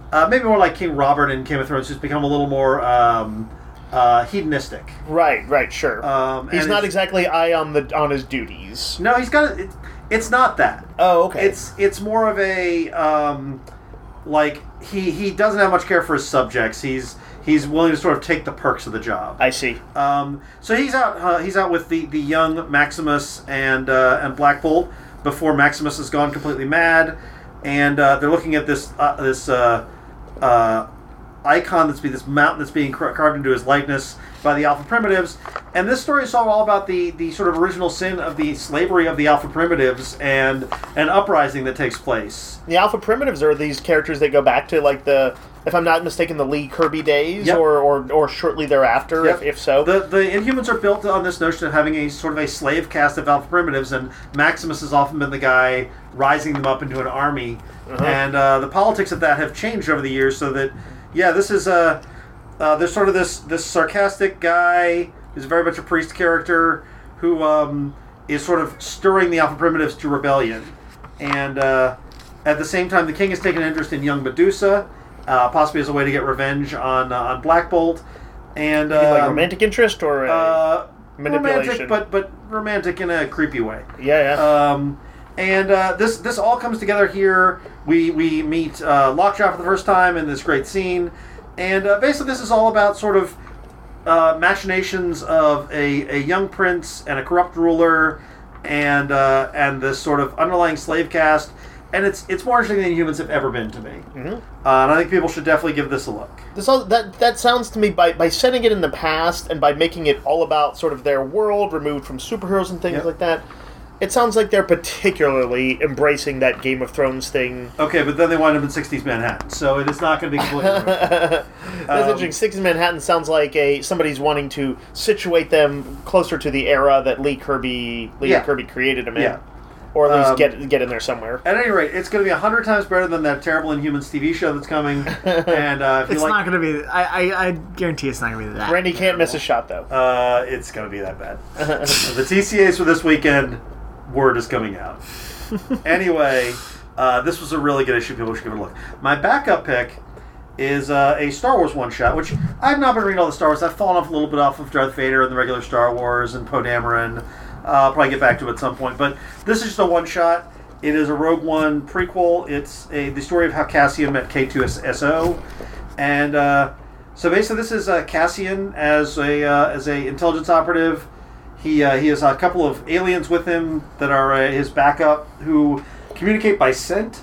uh, maybe more like King Robert in Game of Thrones, who's become a little more um, uh, hedonistic. Right, right, sure. Um, he's and not it's- exactly eye on the on his duties. No, he's got. It, it's not that. Oh, okay. It's it's more of a um, like he he doesn't have much care for his subjects. He's he's willing to sort of take the perks of the job. I see. Um, so he's out. Uh, he's out with the, the young Maximus and uh, and Black Bolt before Maximus has gone completely mad, and uh, they're looking at this uh, this uh, uh, icon that's be this mountain that's being car- carved into his likeness by the Alpha Primitives, and this story is all about the, the sort of original sin of the slavery of the Alpha Primitives and an uprising that takes place. The Alpha Primitives are these characters that go back to, like, the, if I'm not mistaken, the Lee Kirby days, Yep. or, or or shortly thereafter, Yep. if, if so. The the Inhumans are built on this notion of having a sort of a slave caste of Alpha Primitives, and Maximus has often been the guy rising them up into an army. Uh-huh. And uh, the politics of that have changed over the years, so that, yeah, this is a... Uh, there's sort of this, this sarcastic guy who's very much a priest character who um, is sort of stirring the Alpha Primitives to rebellion. And uh, at the same time, the king has taken an interest in young Medusa, uh, possibly as a way to get revenge on uh, on Black Bolt. And You mean, like um, romantic interest or a uh, manipulation? romantic, but but romantic in a creepy way. yeah, yeah. Um, and uh, this this all comes together here. We we meet uh, Lockjaw for the first time in this great scene, and uh, basically this is all about sort of uh, machinations of a, a young prince and a corrupt ruler, and uh, and this sort of underlying slave caste. And it's it's more interesting than humans have ever been to me. Mm-hmm. Uh, and I think people should definitely give this a look. This all, that that sounds to me, by by setting it in the past and by making it all about sort of their world removed from superheroes and things Yep. like that, it sounds like they're particularly embracing that Game of Thrones thing. Okay, but then they wind up in sixties Manhattan, so it is not going to be completely different. That's Um, interesting. sixties Manhattan sounds like a somebody's wanting to situate them closer to the era that Lee Kirby Lee Yeah. Kirby created them in, Yeah. or at least Um, get get in there somewhere. At any rate, it's going to be a hundred times better than that terrible Inhumans T V show that's coming. And uh, if you It's like, not going to be. I, I I guarantee it's not going to be that. Randy can't miss a shot though. uh, it's going to be that bad. The T C As for this weekend, word is coming out. Anyway, uh, this was a really good issue. People should give it a look. My backup pick is uh, a Star Wars one shot, which I've not been reading all the Star Wars. I've fallen off a little bit off of Darth Vader and the regular Star Wars and Poe Dameron. Uh, I'll probably get back to it at some point, but this is just a one shot. It is a Rogue One prequel. It's a the story of how Cassian met K two S O, and uh, so basically this is uh, Cassian as a uh, as a intelligence operative. He uh, he has a couple of aliens with him that are uh, his backup who communicate by scent.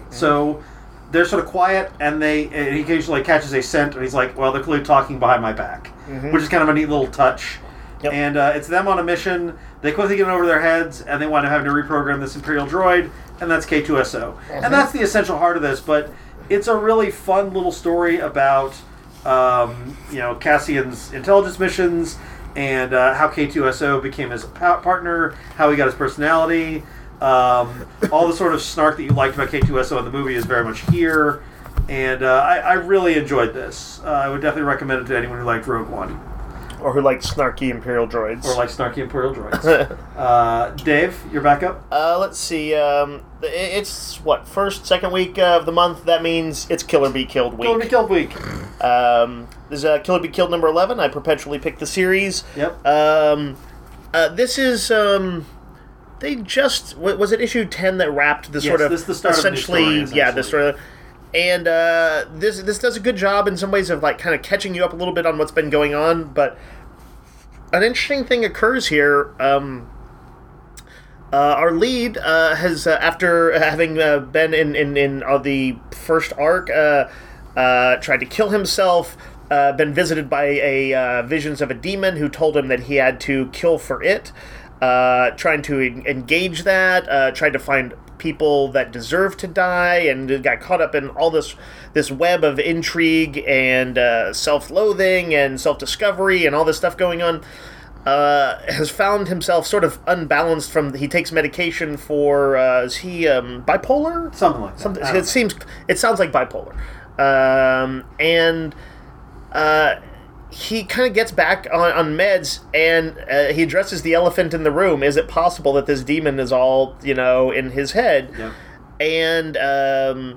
So they're sort of quiet, and they and he occasionally catches a scent, and he's like, "Well, they're clearly talking behind my back," Mhm. which is kind of a neat little touch. Yep. And uh, it's them on a mission. They quickly get it over their heads, and they wind up having to reprogram this Imperial droid, and that's K two S O. Mhm. And that's the essential heart of this, but it's a really fun little story about, um, you know, Cassian's intelligence missions, and uh, how K two S O became his pa- partner, how he got his personality. Um, all the sort of snark that you liked about K two S O in the movie is very much here, and uh, I, I really enjoyed this. Uh, I would definitely recommend it to anyone who liked Rogue One. Or who like snarky Imperial droids. Or like snarky Imperial droids. uh, Dave, your backup? Uh, let's see. Um, i- it's what first, second week of the month. That means it's Killer Be Killed week. Killer Be Killed week. Um, this is uh, Killer Be Killed number eleven. I perpetually pick the series. Yep. Um, uh, this is um, they just wa- was it issue ten that wrapped the Yes, sort of this is the start of a new essentially story, yeah the essentially. story. And uh, this this does a good job in some ways of like kind of catching you up a little bit on what's been going on, but an interesting thing occurs here. Um, uh, our lead uh, has, uh, after having uh, been in in, in uh, the first arc, uh, uh, tried to kill himself. Uh, been visited by a uh, visions of a demon who told him that he had to kill for it. Uh, trying to en- engage that. Uh, tried to find people that deserve to die, and got caught up in all this this web of intrigue and uh, self-loathing and self-discovery and all this stuff going on. Uh, has found himself sort of unbalanced from. He takes medication for. Uh, is he um, bipolar? Something like that. Something. I don't It seems. It sounds like bipolar. Um, and uh, he kind of gets back on, on meds, and uh, he addresses the elephant in the room. Is it possible that this demon is all, you know, in his head? Yep. And um,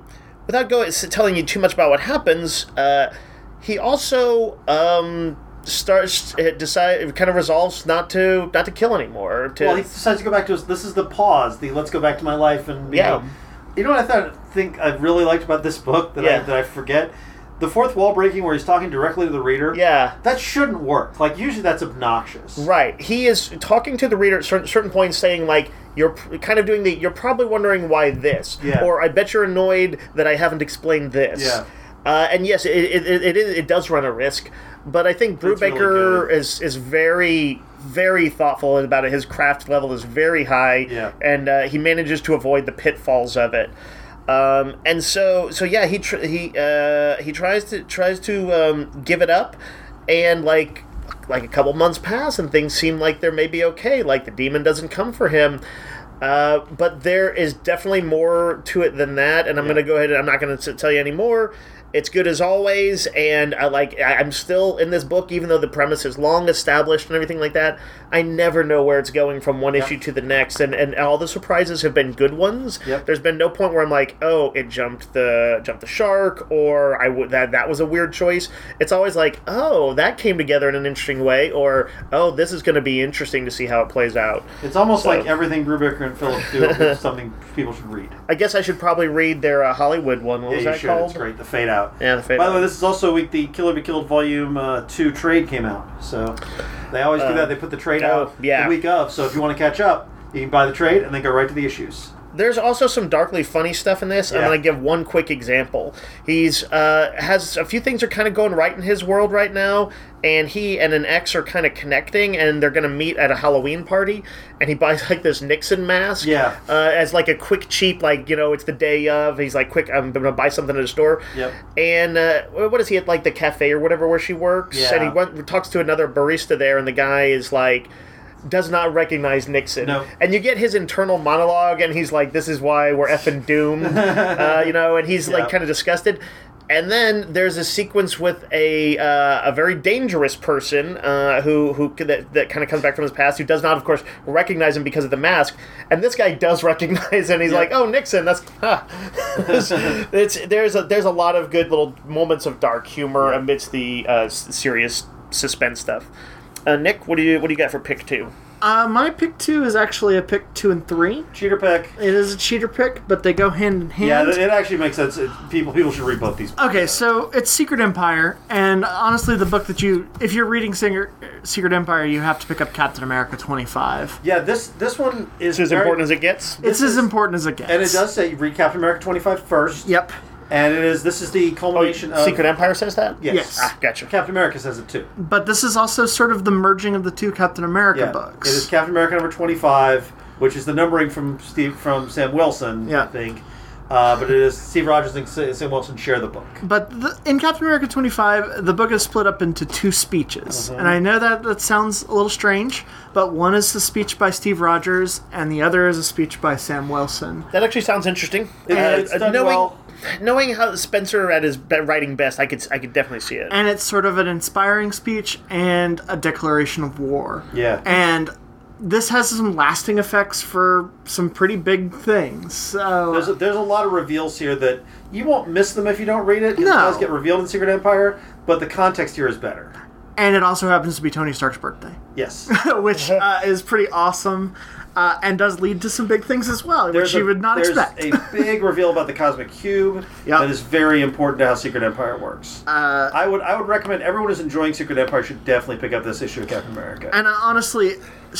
without going telling you too much about what happens, uh, he also um, starts uh, decide kind of resolves not to not to kill anymore. To, well, he decides to go back to his. This is the pause. The let's go back to my life and be, Yeah. You know what I thought think I really liked about this book that Yeah. I that I forget. The fourth wall breaking where he's talking directly to the reader. Yeah. That shouldn't work. Like, usually that's obnoxious. Right. He is talking to the reader at certain, certain points saying, like, you're pr- kind of doing the, you're probably wondering why this. Yeah. Or I bet you're annoyed that I haven't explained this. Yeah. Uh, and yes, it it, it, it is- it does run a risk. But I think It's really Brubaker good. is, is very, very thoughtful about it. His craft level is very high. Yeah. And uh, he manages to avoid the pitfalls of it. Um, and so, so yeah, he tr- he uh, he tries to tries to um, give it up, and like like a couple months pass, and things seem like they're maybe okay. Like the demon doesn't come for him, uh, but there is definitely more to it than that. And I'm Yeah. going to go ahead and I'm not going to tell you any more. It's good as always, and I like. I- I'm still in this book, even though the premise is long established and everything like that. I never know where it's going from one Yep. issue to the next, and, and all the surprises have been good ones. Yep. There's been no point where I'm like, oh, it jumped the jumped the shark, or I would that that was a weird choice. It's always like, oh, that came together in an interesting way, or oh, this is going to be interesting to see how it plays out. It's almost So- like everything Brubaker and Phillips do is something people should read. I guess I should probably read their uh, Hollywood one. What Yeah, was you that should. called? It's great. The Fade Out. Yeah, the Fade By the Out. way, this is also a week the Killer Be Killed Volume uh, two trade came out. So they always do Uh, that. They put the trade oh, out yeah. the week of. So if you want to catch up, you can buy the trade and then go right to the issues. There's also some darkly funny stuff in this. I'm Yeah. going to give one quick example. He's uh, has a few things are kind of going right in his world right now, and he and an ex are kind of connecting, and they're going to meet at a Halloween party, and he buys like this Nixon mask Yeah. uh, as like a quick cheap, like, you know, it's the day of. He's like, quick, I'm going to buy something at a store. Yep. And uh, what is he at, like the cafe or whatever where she works? Yeah. And he went, talks to another barista there, and the guy is like, does not recognize Nixon. No. And you get his internal monologue, and he's like, this is why we're effing doomed. uh, you know, and he's Yeah. like kind of disgusted. And then there's a sequence with a uh, a very dangerous person uh, who who that, that kind of comes back from his past, who does not, of course, recognize him because of the mask. And this guy does recognize him. He's Yeah. like, "Oh, Nixon, that's." Huh. it's, it's there's a there's a lot of good little moments of dark humor amidst the uh, s- serious suspense stuff. Uh, Nick, what do you what do you got for pick two? Uh, my pick two is actually a pick two and three. Cheater pick. It is a cheater pick, but they go hand in hand. Yeah, it it actually makes sense. It, people people should read both these. Okay, so it's Secret Empire, and honestly, the book that you, if you're reading Singer, Secret Empire, you have to pick up Captain America twenty-five. Yeah, this this one is It's as very- important as it gets. It's as is- important as it gets. And it does say read Captain America twenty-five first. Yep. And it is this is the culmination of Secret Empire says that? Yes. Yes. Ah, gotcha. Captain America says it too. But this is also sort of the merging of the two Captain America Yeah. books. It is Captain America number twenty-five, which is the numbering from Steve from Sam Wilson, Yeah. I think. Uh, but it is Steve Rogers and Sa- Sam Wilson share the book. But the, in Captain America twenty-five, the book is split up into two speeches. Mm-hmm. And I know that that sounds a little strange, but one is a speech by Steve Rogers, and the other is a speech by Sam Wilson. That actually sounds interesting. It- it's done knowing, well. knowing how Spencer at his be- writing best, I could I could definitely see it. And it's sort of an inspiring speech and a declaration of war. Yeah. And this has some lasting effects for some pretty big things. So There's a, there's a lot of reveals here that you won't miss them if you don't read it. 'Cause No. It does get revealed in Secret Empire, but the context here is better. and it also happens to be Tony Stark's birthday, Yes. which uh, is pretty awesome. Uh, and does lead to some big things as well, which you a- would not there's expect. a big reveal about the Cosmic Cube Yep. that is very important to how Secret Empire works. Uh, I would I would recommend everyone who's enjoying Secret Empire should definitely pick up this issue of Captain America. And uh, honestly,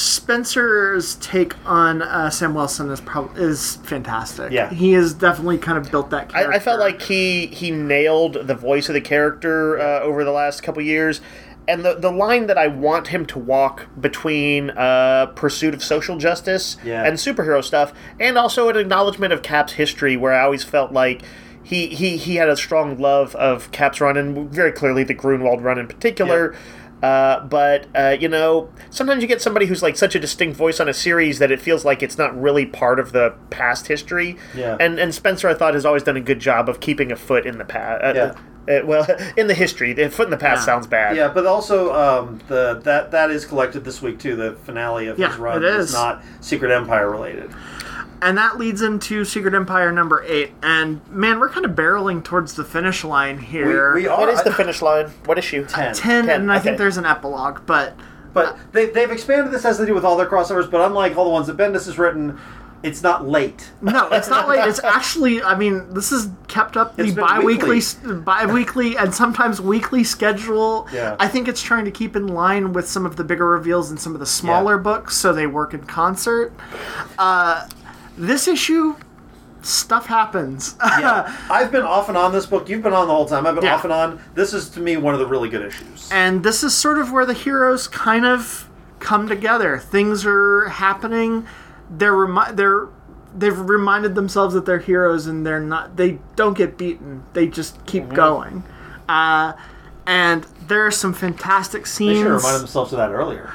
Spencer's take on uh, Sam Wilson is prob- is fantastic. Yeah. He has definitely kind of built that character. I, I felt like he he nailed the voice of the character uh, over the last couple years. And the, the line that I want him to walk between uh, pursuit of social justice Yeah. and superhero stuff, and also an acknowledgement of Cap's history, where I always felt like he, he, he had a strong love of Cap's run, and very clearly the Grunwald run in particular. Uh, but, uh, you know, sometimes you get somebody who's like such a distinct voice on a series that it feels like it's not really part of the past history. Yeah. And, and Spencer, I thought, has always done a good job of keeping a foot in the past. Uh, Yeah. Uh, well, in the history, the foot in the past Yeah. sounds bad. Yeah, but also um, the that that is collected this week too. The finale of Yeah, his run it is. not Secret Empire related. And that leads into Secret Empire number eight. And man, we're kind of barreling towards the finish line here. We, we are. What is the finish line? What issue? Ten. ten, Ten, and I okay. think there's an epilogue, but But they, they've expanded this as they do with all their crossovers, but unlike all the ones that Bendis has written, it's not late. no, it's not late. It's actually, I mean, this is kept up the It's been bi-weekly, weekly. bi-weekly and sometimes weekly schedule. Yeah. I think it's trying to keep in line with some of the bigger reveals in some of the smaller Yeah. books, so they work in concert. Uh, this issue, stuff happens. Yeah. I've been off and on this book. You've been on the whole time. I've been Yeah. off and on. This is, to me, one of the really good issues. And this is sort of where the heroes kind of come together. Things are happening. They're remi- they're they've reminded themselves that they're heroes, and they're not. They don't get beaten. They just keep Mm-hmm. going. Uh, and there are some fantastic They scenes. should have reminded themselves of that earlier.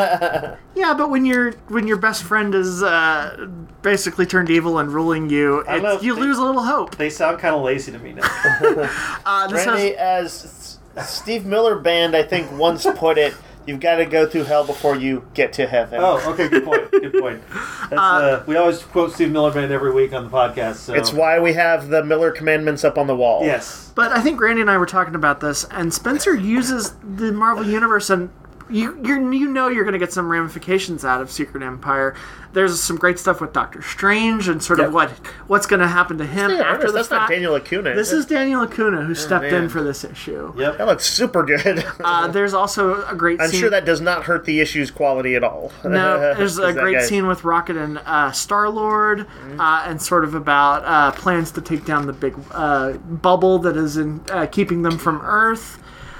Yeah, but when your when your best friend is uh, basically turned evil and ruling you, I don't know it's, if you they- lose a little hope. They sound kind of lazy to me now. Uh, this Randy, has, as Steve Miller Band, I think, once put it, you've got to go through hell before you get to heaven. Oh, okay, good point. Good point. That's, uh, we always quote Steve Miller Band every week on the podcast. So. It's why we have the Miller Commandments up on the wall. Yes. But I think Randy and I were talking about this, and Spencer uses the Marvel Universe, and you you you know you're going to get some ramifications out of Secret Empire. There's some great stuff with Doctor Strange and sort Yep. of what what's going to happen to him Yeah, after the that's fact. not Daniel Acuna. This is Daniel Acuna who stepped man. in for this issue. Yep. That looks super good. Uh, there's also a great I'm scene. sure that does not hurt the issue's quality at all. No, there's a Is that great guy- scene with Rocket and uh, Star Lord, Mm-hmm. uh, and sort of about uh, plans to take down the big uh, bubble that is in uh, keeping them from Earth.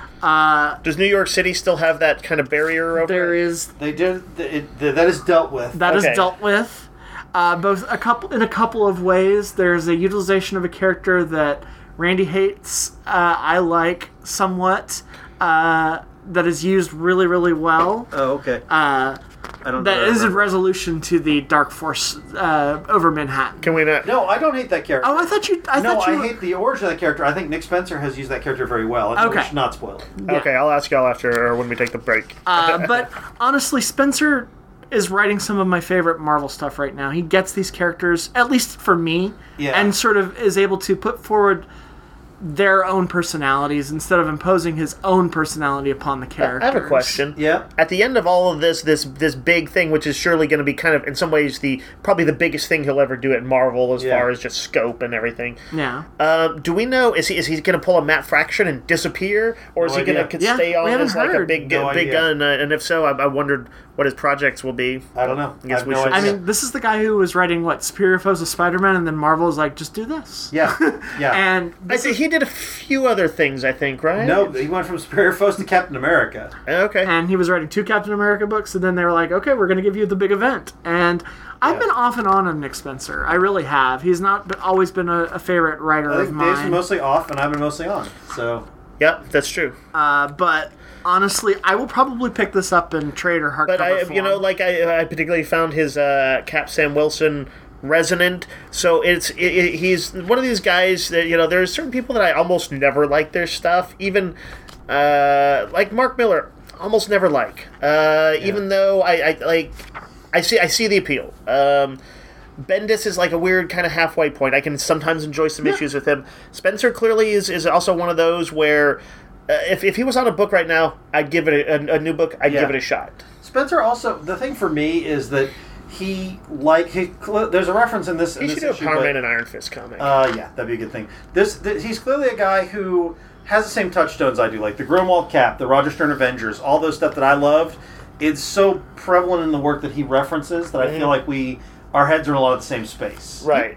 Uh, Does New York City still have that kind of barrier over there it? is They did. It, that is dealt with. that is Okay. dealt with, uh, both a couple in a couple of ways. There's a utilization of a character that Randy hates. Uh, I like somewhat. Uh, that is used really, really well. Oh, okay. Uh, I don't. that know. is a resolution to the Dark Force uh, over Manhattan. Can we not? No, I don't hate that character. Oh, I thought you. I no, thought you. I hate the origin of that character. I think Nick Spencer has used that character very well. And Okay. we should not spoil it. yeah. Okay, I'll ask y'all after or when we take the break. Uh, but honestly, Spencer is writing some of my favorite Marvel stuff right now. He gets these characters, at least for me, Yeah. and sort of is able to put forward their own personalities instead of imposing his own personality upon the I characters. have a question. Yeah. At the end of all of this, this this big thing, which is surely going to be kind of, in some ways, the probably the biggest thing he'll ever do at Marvel as Yeah. far as just scope and everything. Yeah. Um, do we know is he is he going to pull a Matt Fraction and disappear, or is No he going idea. to Yeah, stay we on haven't as like a heard. big No big idea. gun? Uh, and if so, I, I wondered what his projects will be. I don't know. I guess have we no should- I idea. mean, this is the guy who was writing, what, Superior Foes of Spider-Man, and then Marvel was like, just do this. Yeah. Yeah. And I see he did a few other things, I think, right? no, he went from Superior Foes to Captain America. Okay. and he was writing two Captain America books, and then they were like, okay, we're going to give you the big event. And I've Yeah. been off and on on Nick Spencer. I really have. He's not been, always been a, a favorite writer I of think Dave's been mine. mostly off, and I've been mostly on. So Yep, that's true. Uh, but honestly, I will probably pick this up in trade or hardcover But I, form. you know, like I, I particularly found his uh, Cap Sam Wilson resonant. So it's it, it, he's one of these guys that, you know, there's certain people that I almost never like their stuff. Even uh, like Mark Miller, almost never like. Uh, Even though I, I like, I see I see the appeal. Um, Bendis is like a weird kind of halfway point. I can sometimes enjoy some issues with him. Spencer clearly is, is also one of those where uh, if, if he was on a book right now, I'd give it a, a, a new book. I'd Yeah. give it a shot. Spencer also, the thing for me is that he like he. cl- There's a reference in this. In He this should do a issue, Power but- Man and Iron Fist comic. Uh, yeah, that'd be a good thing. This, th he's clearly a guy who has the same touchstones I do, like the Grimwald Cap, the Roger Stern Avengers, all those stuff that I loved. It's so prevalent in the work that he references that I feel like we our heads are in a lot of the same space. right.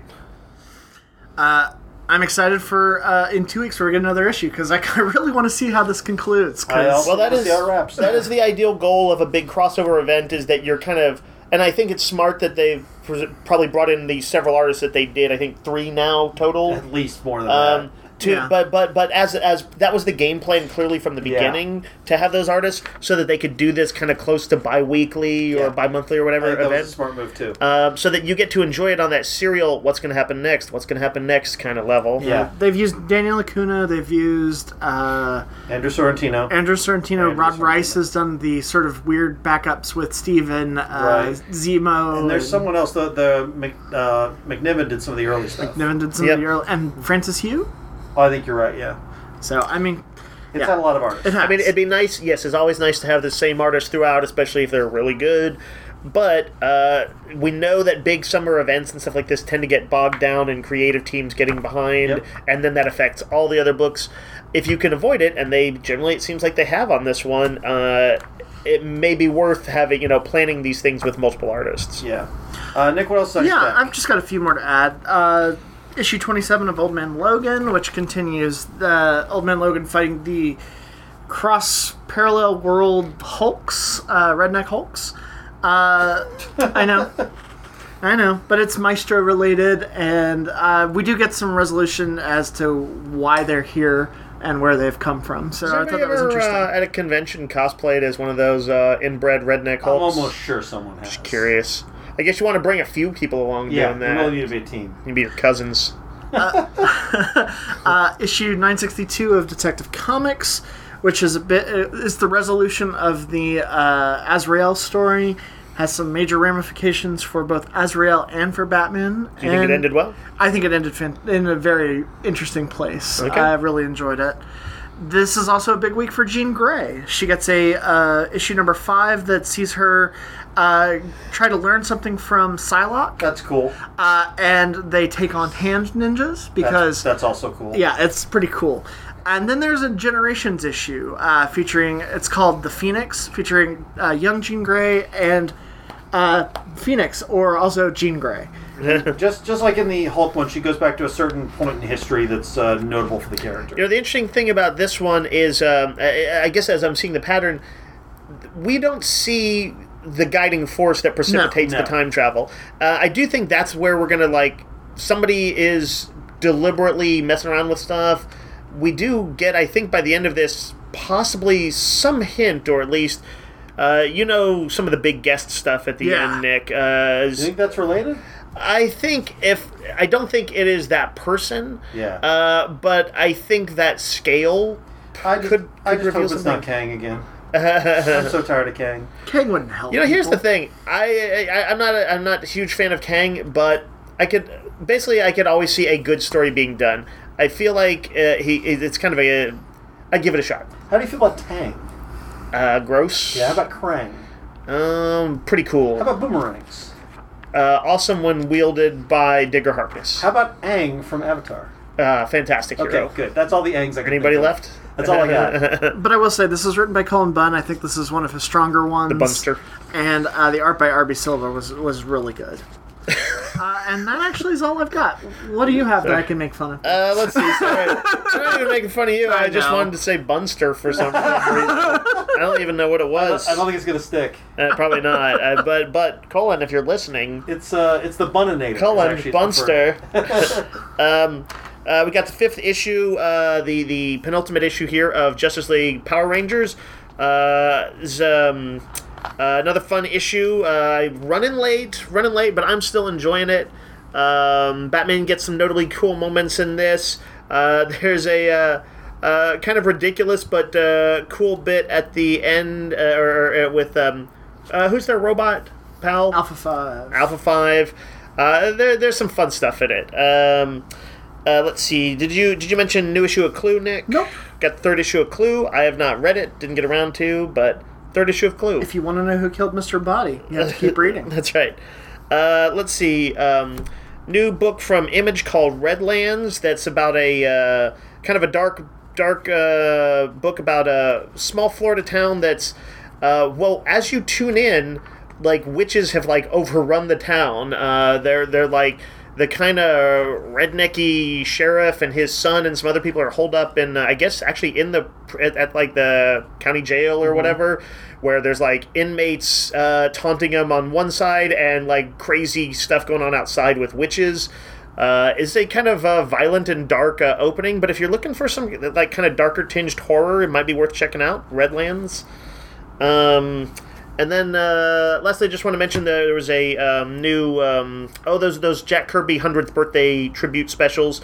Uh, I'm excited for uh, in two weeks we're gonna get another issue because I, I really want to see how this concludes. 'cause- I also Well, that wanna is see how it wraps. that is the ideal goal of a big crossover event. Is that you're kind of, and I think it's smart that they've pres- probably brought in the several artists that they did. I think three now total. At least more than Um, To, Yeah. but but but as as that was the game plan clearly from the Yeah. beginning to have those artists so that they could do this kind of close to bi-weekly or Yeah. bi-monthly or I whatever think that was a event, smart move too. um, so that you get to enjoy it on that serial. What's going to happen next? What's going to happen next? Kind of level. Yeah. They've used Daniel Lacuna. They've used uh, Andrew Sorrentino. Andrew Sorrentino. Andrew Rod Sorrentino. Rice has done the sort of weird backups with Steven, uh, Right. Zemo. And there's someone else. The the Mc, uh, McNiven did some of the early stuff. Niven did some Yep. of the early, and Francis Hugh. Oh, I think you're right. Yeah, So I mean, it's yeah. had a lot of artists. It has. I mean, it'd be nice. Yes, it's always nice to have the same artists throughout, especially if they're really good. But uh, we know that big summer events and stuff like this tend to get bogged down in creative teams getting behind, Yep. and then that affects all the other books. If you can avoid it, and they generally it seems like they have on this one, uh, it may be worth having you know planning these things with multiple artists. Yeah. Uh, Nick, what else? on your Yeah, stack? I've just got a few more to add. Uh, issue twenty-seven of Old Man Logan, which continues the Old Man Logan fighting the cross parallel world Hulks, uh, redneck Hulks. Uh, I know. I know, but it's Maestro related, and uh, we do get some resolution as to why they're here and where they've come from. So Has I anybody thought that was ever, interesting. uh, at a convention cosplayed as one of those uh, inbred redneck I'm Hulks? almost sure someone has. Curious. I guess you want to bring a few people along Yeah, doing we that. really need to be a team. Maybe your cousins. uh, issue nine sixty-two of Detective Comics, which is a bit is the resolution of the uh, Azrael story. Has some major ramifications for both Azrael and for Batman. Do you think it ended well? I think it ended fin- in a very interesting place. Okay. I really enjoyed it. This is also a big week for Jean Grey. She gets a uh, issue number five that sees her uh, try to learn something from Psylocke, That's cool. uh, and they take on hand ninjas because that's, that's also cool. yeah, it's pretty cool. And then there's a Generations issue uh, featuring, it's called The Phoenix, featuring uh, young Jean Grey and uh, Phoenix, or also Jean Grey. Just just like in the Hulk one, she goes back to a certain point in history that's uh, notable for the character. You know, the interesting thing about this one is, um, I, I guess as I'm seeing the pattern, we don't see the guiding force that precipitates No, the no. time travel. Uh, I do think that's where we're going to, like, somebody is deliberately messing around with stuff. We do get, I think, by the end of this, possibly some hint, or at least, uh, you know, some of the big guest stuff at the Yeah. end, Nick. Uh, You think that's related? I think if I don't think it is that person, Yeah. uh, but I think that scale I just, could, I could just reveal hope it's something. not Kang again. I'm so tired of Kang. Kang wouldn't help. You know, here's the people. thing. I, I I'm not a, I'm not a huge fan of Kang, but I could basically I could always see a good story being done. I feel like uh, he it's kind of a I'd give it a shot. How do you feel about Tang? Uh, gross. Yeah, how about Krang? Um, pretty cool. How about boomerangs? Uh, awesome when wielded by Digger Harkness. How about Aang from Avatar? Uh, fantastic Okay, hero. good. That's all the Aangs I can Anybody think of. left? That's all I got. But I will say, this is written by Cullen Bunn. I think this is one of his stronger ones. The Bunster. And uh, the art by R B Silva was was really good. uh, and that actually is all I've got. What do you have that I can make fun of? Uh, let's see. Sorry. I'm not even making fun of you. I, I just know. wanted to say Bunster for some reason. I don't even know what it was. I don't think it's gonna stick. Uh, probably not. Uh, but but Colin, if you're listening, It's uh, it's the Bunninator. Colin actually, it's Bunster. preferred. um, uh, we got the fifth issue, uh, the the penultimate issue here of Justice League Power Rangers. Uh, is, um, uh, another fun issue. Uh, running late, running late, but I'm still enjoying it. Um, Batman gets some notably cool moments in this. Uh, there's a uh, uh, kind of ridiculous but uh, cool bit at the end, uh, or, or with um, uh, who's their robot pal? Alpha five. Alpha five. Uh, there, there's some fun stuff in it. Um, uh, let's see. Did you did you mention new issue of Clue, Nick? Nope. Got the third issue of Clue. I have not read it. Didn't get around to, but third issue of Clue. If you want to know who killed Mister Body, you have to keep reading. That's right. Uh, let's see. Um, new book from Image called Redlands. That's about a uh, kind of a dark, dark uh, book about a small Florida town that's. Uh, well, as you tune in, like witches have like overrun the town. Uh, they're they're like the kind of rednecky sheriff and his son and some other people are holed up in, uh, I guess, actually in the at, at like the county jail or whatever, where there's like inmates uh, taunting them on one side and like crazy stuff going on outside with witches. Uh, it's a kind of uh, violent and dark uh, opening, but if you're looking for some like kind of darker tinged horror, it might be worth checking out. Redlands. Um, and then uh, lastly, I just want to mention that there was a um, new um, oh those those Jack Kirby hundredth birthday tribute specials.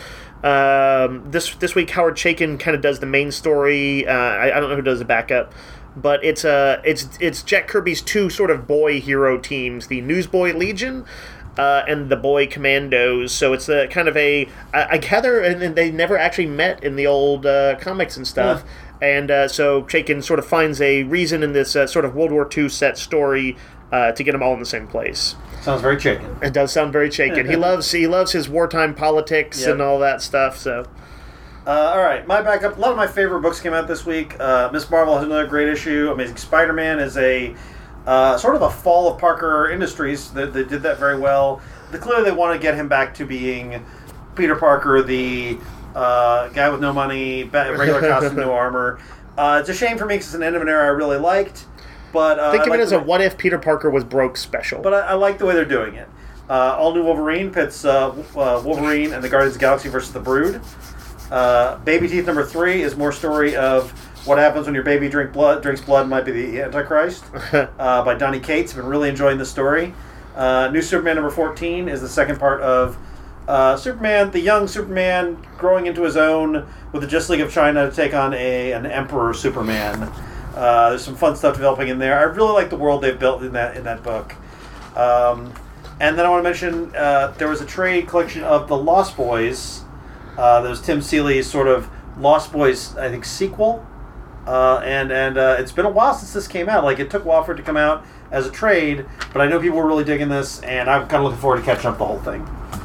Um, this this week, Howard Chaykin kind of does the main story. Uh, I, I don't know who does the backup, but it's uh it's it's Jack Kirby's two sort of boy hero teams: the Newsboy Legion. Uh, and the Boy Commandos, so it's a kind of a I, I gather, and they never actually met in the old uh, comics and stuff, yeah. and uh, so Chaykin sort of finds a reason in this uh, sort of World War Two set story uh, to get them all in the same place. Sounds very Chaykin. It does sound very Chaykin. he loves he loves his wartime politics yep. and all that stuff. So, uh, all right, my backup. A lot of my favorite books came out this week. Uh, Miz Marvel has another great issue. Amazing Spider-Man is a Uh, sort of a fall of Parker Industries. They, they did that very well. The, clearly, they want to get him back to being Peter Parker, the uh, guy with no money, regular costume, no armor. Uh, it's a shame for me because it's an end of an era I really liked. But uh, think of like it as the, a what if Peter Parker was broke special. But I, I like the way they're doing it. Uh, All New Wolverine pits uh, uh, Wolverine and the Guardians of the Galaxy versus the Brood. Uh, Baby Teeth number three is more story of what happens when your baby drink blood, drinks blood might be the Antichrist, uh, by Donny Cates. I've been really enjoying the story. Uh, New Superman number fourteen is the second part of uh, Superman, the young Superman growing into his own with the Justice League of China to take on a an Emperor Superman. Uh, there's some fun stuff developing in there. I really like the world they've built in that in that book. Um, and then I want to mention uh, there was a trade collection of the Lost Boys. Uh, there was Tim Seeley's sort of Lost Boys, I think, sequel. Uh, and and uh, it's been a while since this came out. Like, it took a while for it to come out as a trade, but I know people were really digging this, and I'm kind of looking forward to catching up the whole thing.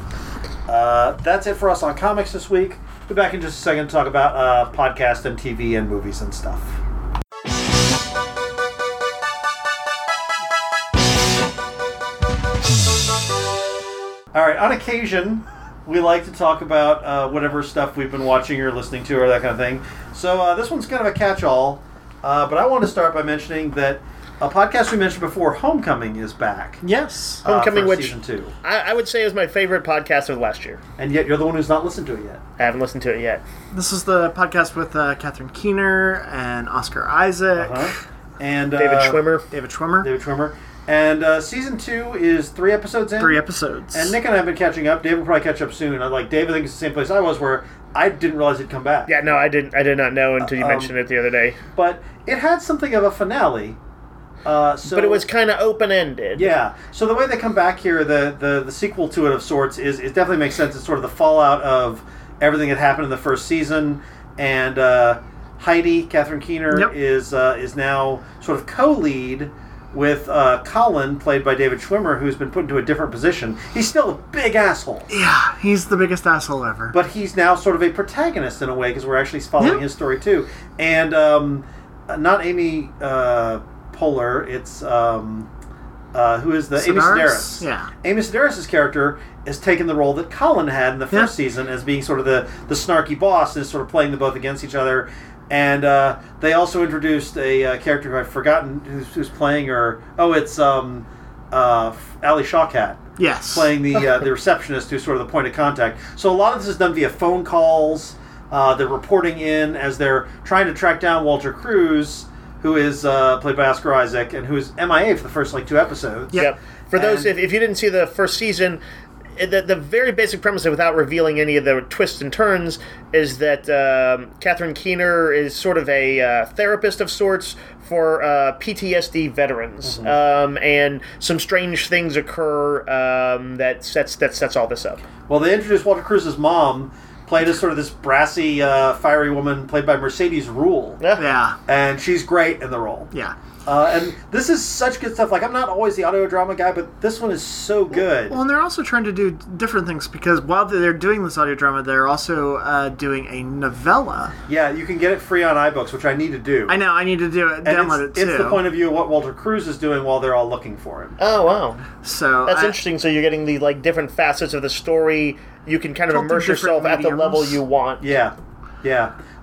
Uh, that's it for us on comics this week. We'll be back in just a second to talk about uh, podcast and T V and movies and stuff. All right, on occasion, we like to talk about uh, whatever stuff we've been watching or listening to or that kind of thing. So uh, this one's kind of a catch-all, uh, but I want to start by mentioning that a podcast we mentioned before, Homecoming, is back. Yes. Uh, Homecoming, for which season two. I, I would say is my favorite podcast of last year. And yet you're the one who's not listened to it yet. I haven't listened to it yet. This is the podcast with uh, Catherine Keener and Oscar Isaac. Uh-huh. And uh, David Schwimmer. David Schwimmer. David Schwimmer. And uh, season two is three episodes in. Three episodes. And Nick and I have been catching up. Dave will probably catch up soon. I like Dave. I think it's the same place I was, where I didn't realize he'd come back. Yeah, no, I didn't. I did not know until you um, mentioned it the other day. But it had something of a finale. Uh, so, but it was kind of open ended. Yeah. So the way they come back here, the, the, the sequel to it of sorts, is it definitely makes sense. It's sort of the fallout of everything that happened in the first season, and uh, Heidi, Catherine Keener, yep. is uh, is now sort of co-lead with uh, Colin, played by David Schwimmer, who's been put into a different position. He's still a big asshole. Yeah, he's the biggest asshole ever. But he's now sort of a protagonist in a way, because we're actually following yeah. his story too. And um, not Amy uh, Poehler, it's um, uh, who is the Sedaris? Amy Sedaris. Yeah. Amy Sedaris' character has taken the role that Colin had in the first yeah. season as being sort of the, the snarky boss, and is sort of playing them both against each other. And uh, they also introduced a uh, character who I've forgotten who's, who's playing her. Oh, it's um, uh, Ali Shawkat. Yes. Playing the uh, the receptionist who's sort of the point of contact. So a lot of this is done via phone calls. Uh, they're reporting in as they're trying to track down Walter Cruz, who is uh, played by Oscar Isaac, and who's M I A for the first like two episodes. Yep. yep. For those, and, if, if you didn't see the first season, the, the very basic premise, without revealing any of the twists and turns, is that um, Catherine Keener is sort of a uh, therapist of sorts for uh, P T S D veterans, mm-hmm. um, and some strange things occur um, that sets that sets all this up. Well, they introduced Walter Cruz's mom, played as sort of this brassy, uh, fiery woman, played by Mercedes Ruehl. Yeah. yeah, and she's great in the role. Yeah. Uh, and this is such good stuff. Like, I'm not always the audio drama guy, but this one is so good. Well, and they're also trying to do different things, because while they're doing this audio drama, they're also uh, doing a novella. Yeah, you can get it free on iBooks, which I need to do. I know, I need to do it, and download it's, it too. It's the point of view of what Walter Cruz is doing while they're all looking for him. Oh, wow. So That's I, interesting. So you're getting the like different facets of the story. You can kind of Talk to immerse yourself different at the level mediums. you want. Yeah, yeah.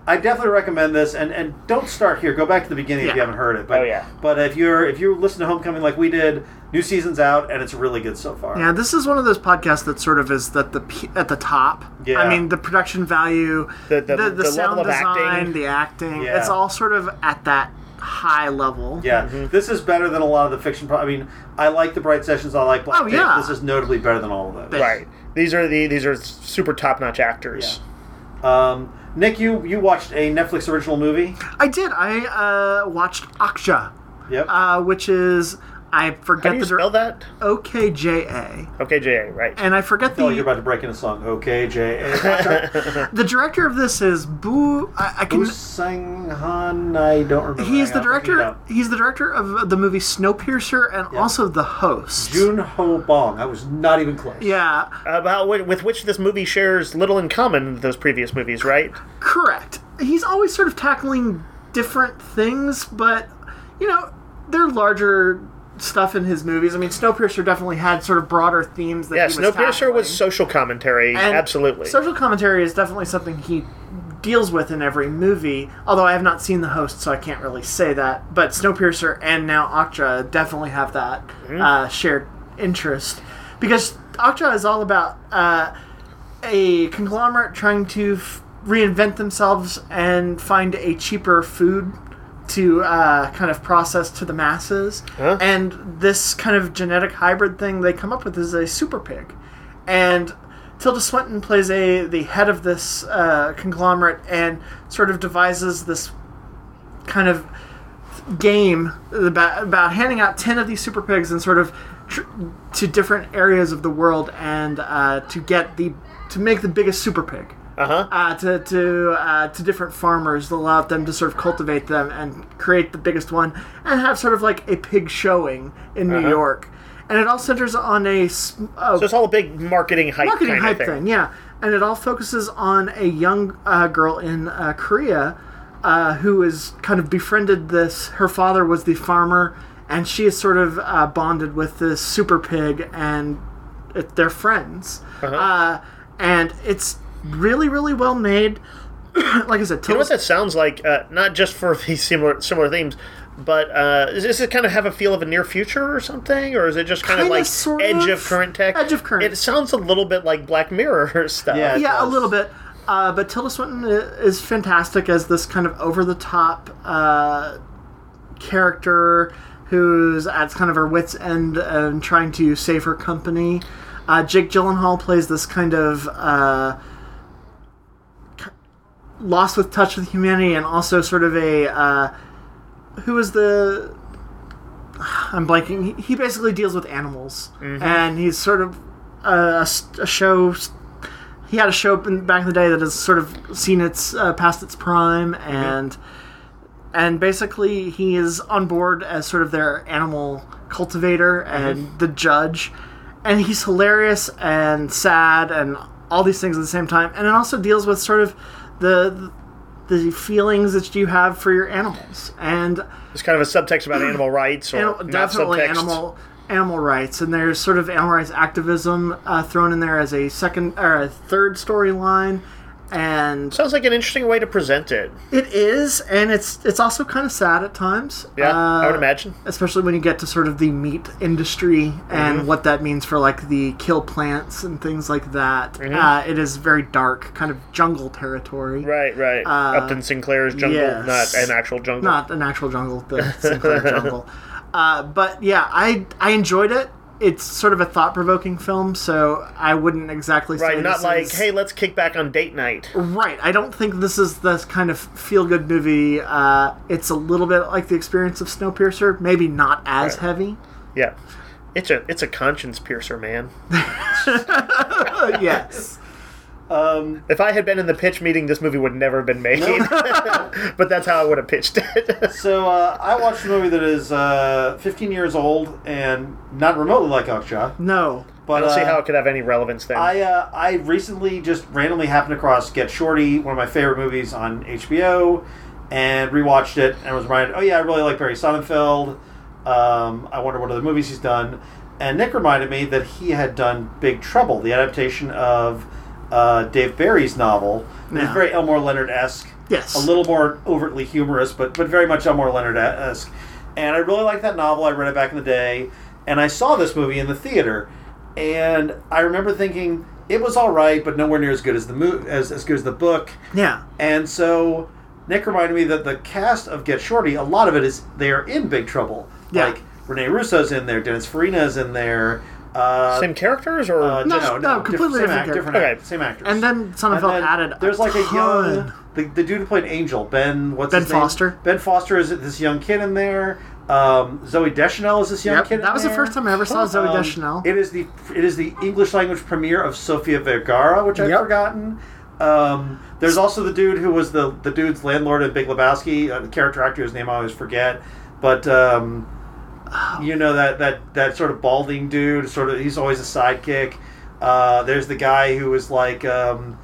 I definitely recommend this, and, and don't start here. Go back to the beginning Yeah. if you haven't heard it. But, Oh, yeah. But if you're if you listen to Homecoming like we did, new season's out, and it's really good so far. Yeah, this is one of those podcasts that sort of is that the p- at the top. Yeah. I mean, the production value, The- the- the, the sound level of design, acting. the acting. Yeah. It's all sort of at that high level. Yeah, this is better than a lot of the fiction. Pro- I mean, I like the Bright Sessions. I like Black Oh, Tape. yeah. This is notably better than all of those. Right. These are the these are super top notch actors. Um, Nick, you you watched a Netflix original movie? I did. I uh, watched Okja, Yep. uh, which is I forget How do you the dir- spell that? O K J A, Okay, J A, right. and I forget I feel like you're the about to break in a song. Okay, J. A. the director of this is Boo. I, I can. Who's sang Han? I don't remember. He's Hang the on, looking it director. up. He's the director of the movie Snowpiercer and also The Host. Jun Ho Bong. I was not even close. Yeah, About whi- with which this movie shares little in common with those previous movies, right? correct. He's always sort of tackling different things, but you know, they're larger stuff in his movies. I mean, Snowpiercer definitely had sort of broader themes that Yeah, he was Snowpiercer was tackling. social commentary, And absolutely. Social commentary is definitely something he deals with in every movie, although I have not seen The Host, so I can't really say that. But Snowpiercer and now Okja definitely have that uh, shared interest. Because Okja is all about uh, a conglomerate trying to f- reinvent themselves and find a cheaper food to uh, kind of process to the masses. Huh? And this kind of genetic hybrid thing they come up with is a super pig. And Tilda Swinton plays a the head of this uh, conglomerate and sort of devises this kind of game about, about handing out ten of these super pigs and sort of tr- to different areas of the world and uh, to get the to make the biggest super pig. Uh-huh. Uh, to to uh, to different farmers, to allow them to sort of cultivate them and create the biggest one, and have sort of like a pig showing in New Uh-huh. York, and it all centers on a, s- a So it's all a big marketing hype marketing kind hype of thing. thing. yeah, and it all focuses on a young uh, girl in uh, Korea uh, who is kind of befriended this. Her father was the farmer, and she is sort of uh, bonded with this super pig, and it, they're friends. Uh-huh. Uh, and it's really, really well made. Like I said, You know Tilda what that sounds like? Uh, not just for these similar similar themes, but uh, does does it kind of have a feel of a near future or something, or is it just kind of Kinda, like sort edge of. of current tech? Edge of current. It sounds a little bit like Black Mirror stuff. Yeah. yeah, a does. little bit. Uh, but Tilda Swinton i- is fantastic as this kind of over the top uh, character who's at kind of her wits' end and trying to save her company. Uh, Jake Gyllenhaal plays this kind of uh, k- lost with touch with humanity and also sort of a uh, who is the I'm blanking. He, he basically deals with animals, and he's sort of uh, a, s- a show. He had a show in, back in the day that has sort of seen its uh, past its prime, and and basically he is on board as sort of their animal cultivator and the judge, and he's hilarious and sad and all these things at the same time, and it also deals with sort of the the feelings that you have for your animals and. There's kind of a subtext about animal rights, or Animal- not definitely subtext. animal animal rights, and there's sort of animal rights activism uh, thrown in there as a second or a third storyline, and Sounds like an interesting way to present it. it is, and it's it's also kind of sad at times. Yeah, I would Uh, imagine. especially when you get to sort of the meat industry and Mm-hmm. what that means for like the kill plants and things like that. Mm-hmm. Uh, it is very dark, kind of jungle territory. Right, right. Uh, Upton Sinclair's jungle, yes. not an actual jungle. Not an actual jungle, the Sinclair jungle. Uh, but yeah, I I enjoyed it. It's sort of a thought-provoking film, so I wouldn't exactly say Right, not this like, is- hey, let's kick back on date night. Right, I don't think this is the kind of feel-good movie. Uh, it's a little bit like the experience of Snowpiercer, maybe not as Right. heavy. Yeah. It's a it's a conscience piercer, man. Uh, yes. Um, If I had been in the pitch meeting, this movie would never have been made. But that's how I would have pitched it. so uh, I watched a movie that is uh, fifteen years old and not remotely like Okja. No. But I don't see uh, how it could have any relevance then. I uh, I recently just randomly happened across Get Shorty, one of my favorite movies on H B O, and rewatched it and was reminded, oh yeah, I really like Barry Sonnenfeld. Um, I wonder what other movies he's done. And Nick reminded me that he had done Big Trouble, the adaptation of uh, Dave Barry's novel. It's Yeah. very Elmore Leonard-esque. Yes. a little more overtly humorous, but but very much Elmore Leonard-esque. And I really liked that novel. I read it back in the day, and I saw this movie in the theater, and I remember thinking it was all right, but nowhere near as good as the mo- as as good as the book. Yeah. And so Nick reminded me that the cast of Get Shorty, a lot of it is they are in big trouble. Yeah. Like Rene Russo's in there, Dennis Farina's in there. Uh, Same characters or uh, No, no, no, no, completely different, same, different act, different character. act, same actors. And then Sonnenfeld And then added there's like a ton. young the, the dude who played Angel, Ben. What's Ben his name? Foster. Ben Foster is this young kid in there. Um, Zoe Deschanel is this young Yep, kid. that in was the there. first time I ever saw Zoe Um, Deschanel. It is the it is the English language premiere of Sofia Vergara, which I've Yep. forgotten. Um, there's also the dude who was the the dude's landlord in Big Lebowski, uh, the character actor whose name I always forget, but. Um, You know that, that, that sort of balding dude. Sort of, he's always a sidekick. Uh, there's the guy who was like um,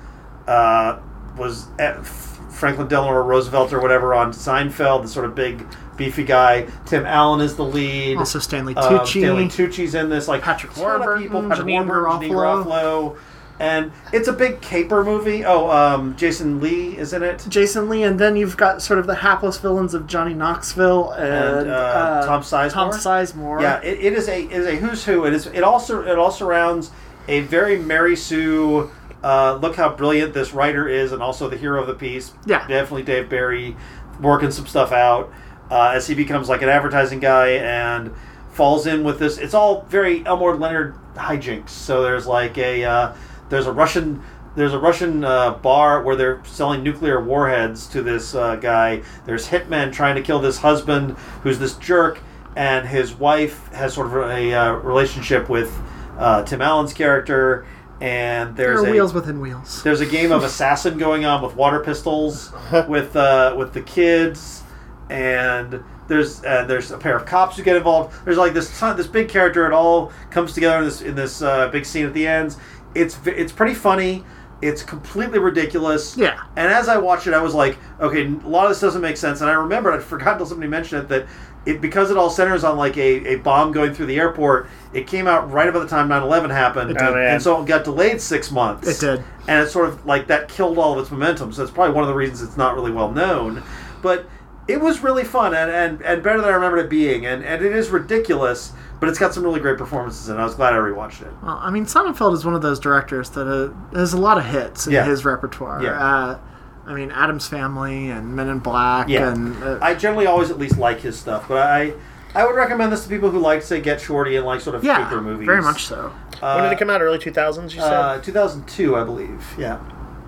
uh, was at Franklin Delano Roosevelt or whatever on Seinfeld. The sort of big beefy guy. Tim Allen is the lead. Also Stanley Um, Tucci. Stanley Tucci's in this. Like Patrick ton of Warburton, people. Patrick Janine Warburton, Janine Garofalo. Garofalo. And it's a big caper movie. Oh, um, Jason Lee is in it. Jason Lee, and then you've got sort of the hapless villains of Johnny Knoxville and, And, uh, Tom Sizemore. Tom Sizemore. Yeah, it, it is a it is a who's who. It is it also it all surrounds a very Mary Sue. Uh, look how brilliant this writer is, and also the hero of the piece. Yeah. Definitely Dave Barry working some stuff out uh, as he becomes like an advertising guy and falls in with this. It's all very Elmore Leonard hijinks. So there's like a uh, there's a Russian. There's a Russian uh, bar where they're selling nuclear warheads to this uh, guy. There's hitmen trying to kill this husband who's this jerk, and his wife has sort of a uh, relationship with uh, Tim Allen's character. And There there's are a wheels within wheels. there's a game of assassin going on with water pistols with uh, with the kids, and there's uh, there's a pair of cops who get involved. There's like this ton, this big character. It all comes together in this in this uh, big scene at the end. It's v- it's pretty funny. It's completely ridiculous. Yeah. And as I watched it, I was like, okay, a lot of this doesn't make sense. And I remembered, I forgot until somebody mentioned it, that it because it all centers on like a, a bomb going through the airport, it came out right about the time nine eleven happened. It did. Oh, man. And so it got delayed six months. It did. And it's sort of like that killed all of its momentum. So it's probably one of the reasons it's not really well known. But it was really fun and, and, and better than I remembered it being. And, and it is ridiculous, but it's got some really great performances, and I was glad I rewatched it. Well, I mean, Sonnenfeld is one of those directors that uh, has a lot of hits in Yeah. his repertoire. Yeah. Uh, I mean, Addams Family and Men in Black. Yeah. And, uh, I generally always at least like his stuff, but I I would recommend this to people who like, say, Get Shorty and like sort of yeah, caper movies. very much so. Uh, when did it come out? Early two thousands, you said? Uh, two thousand two, I believe. Yeah.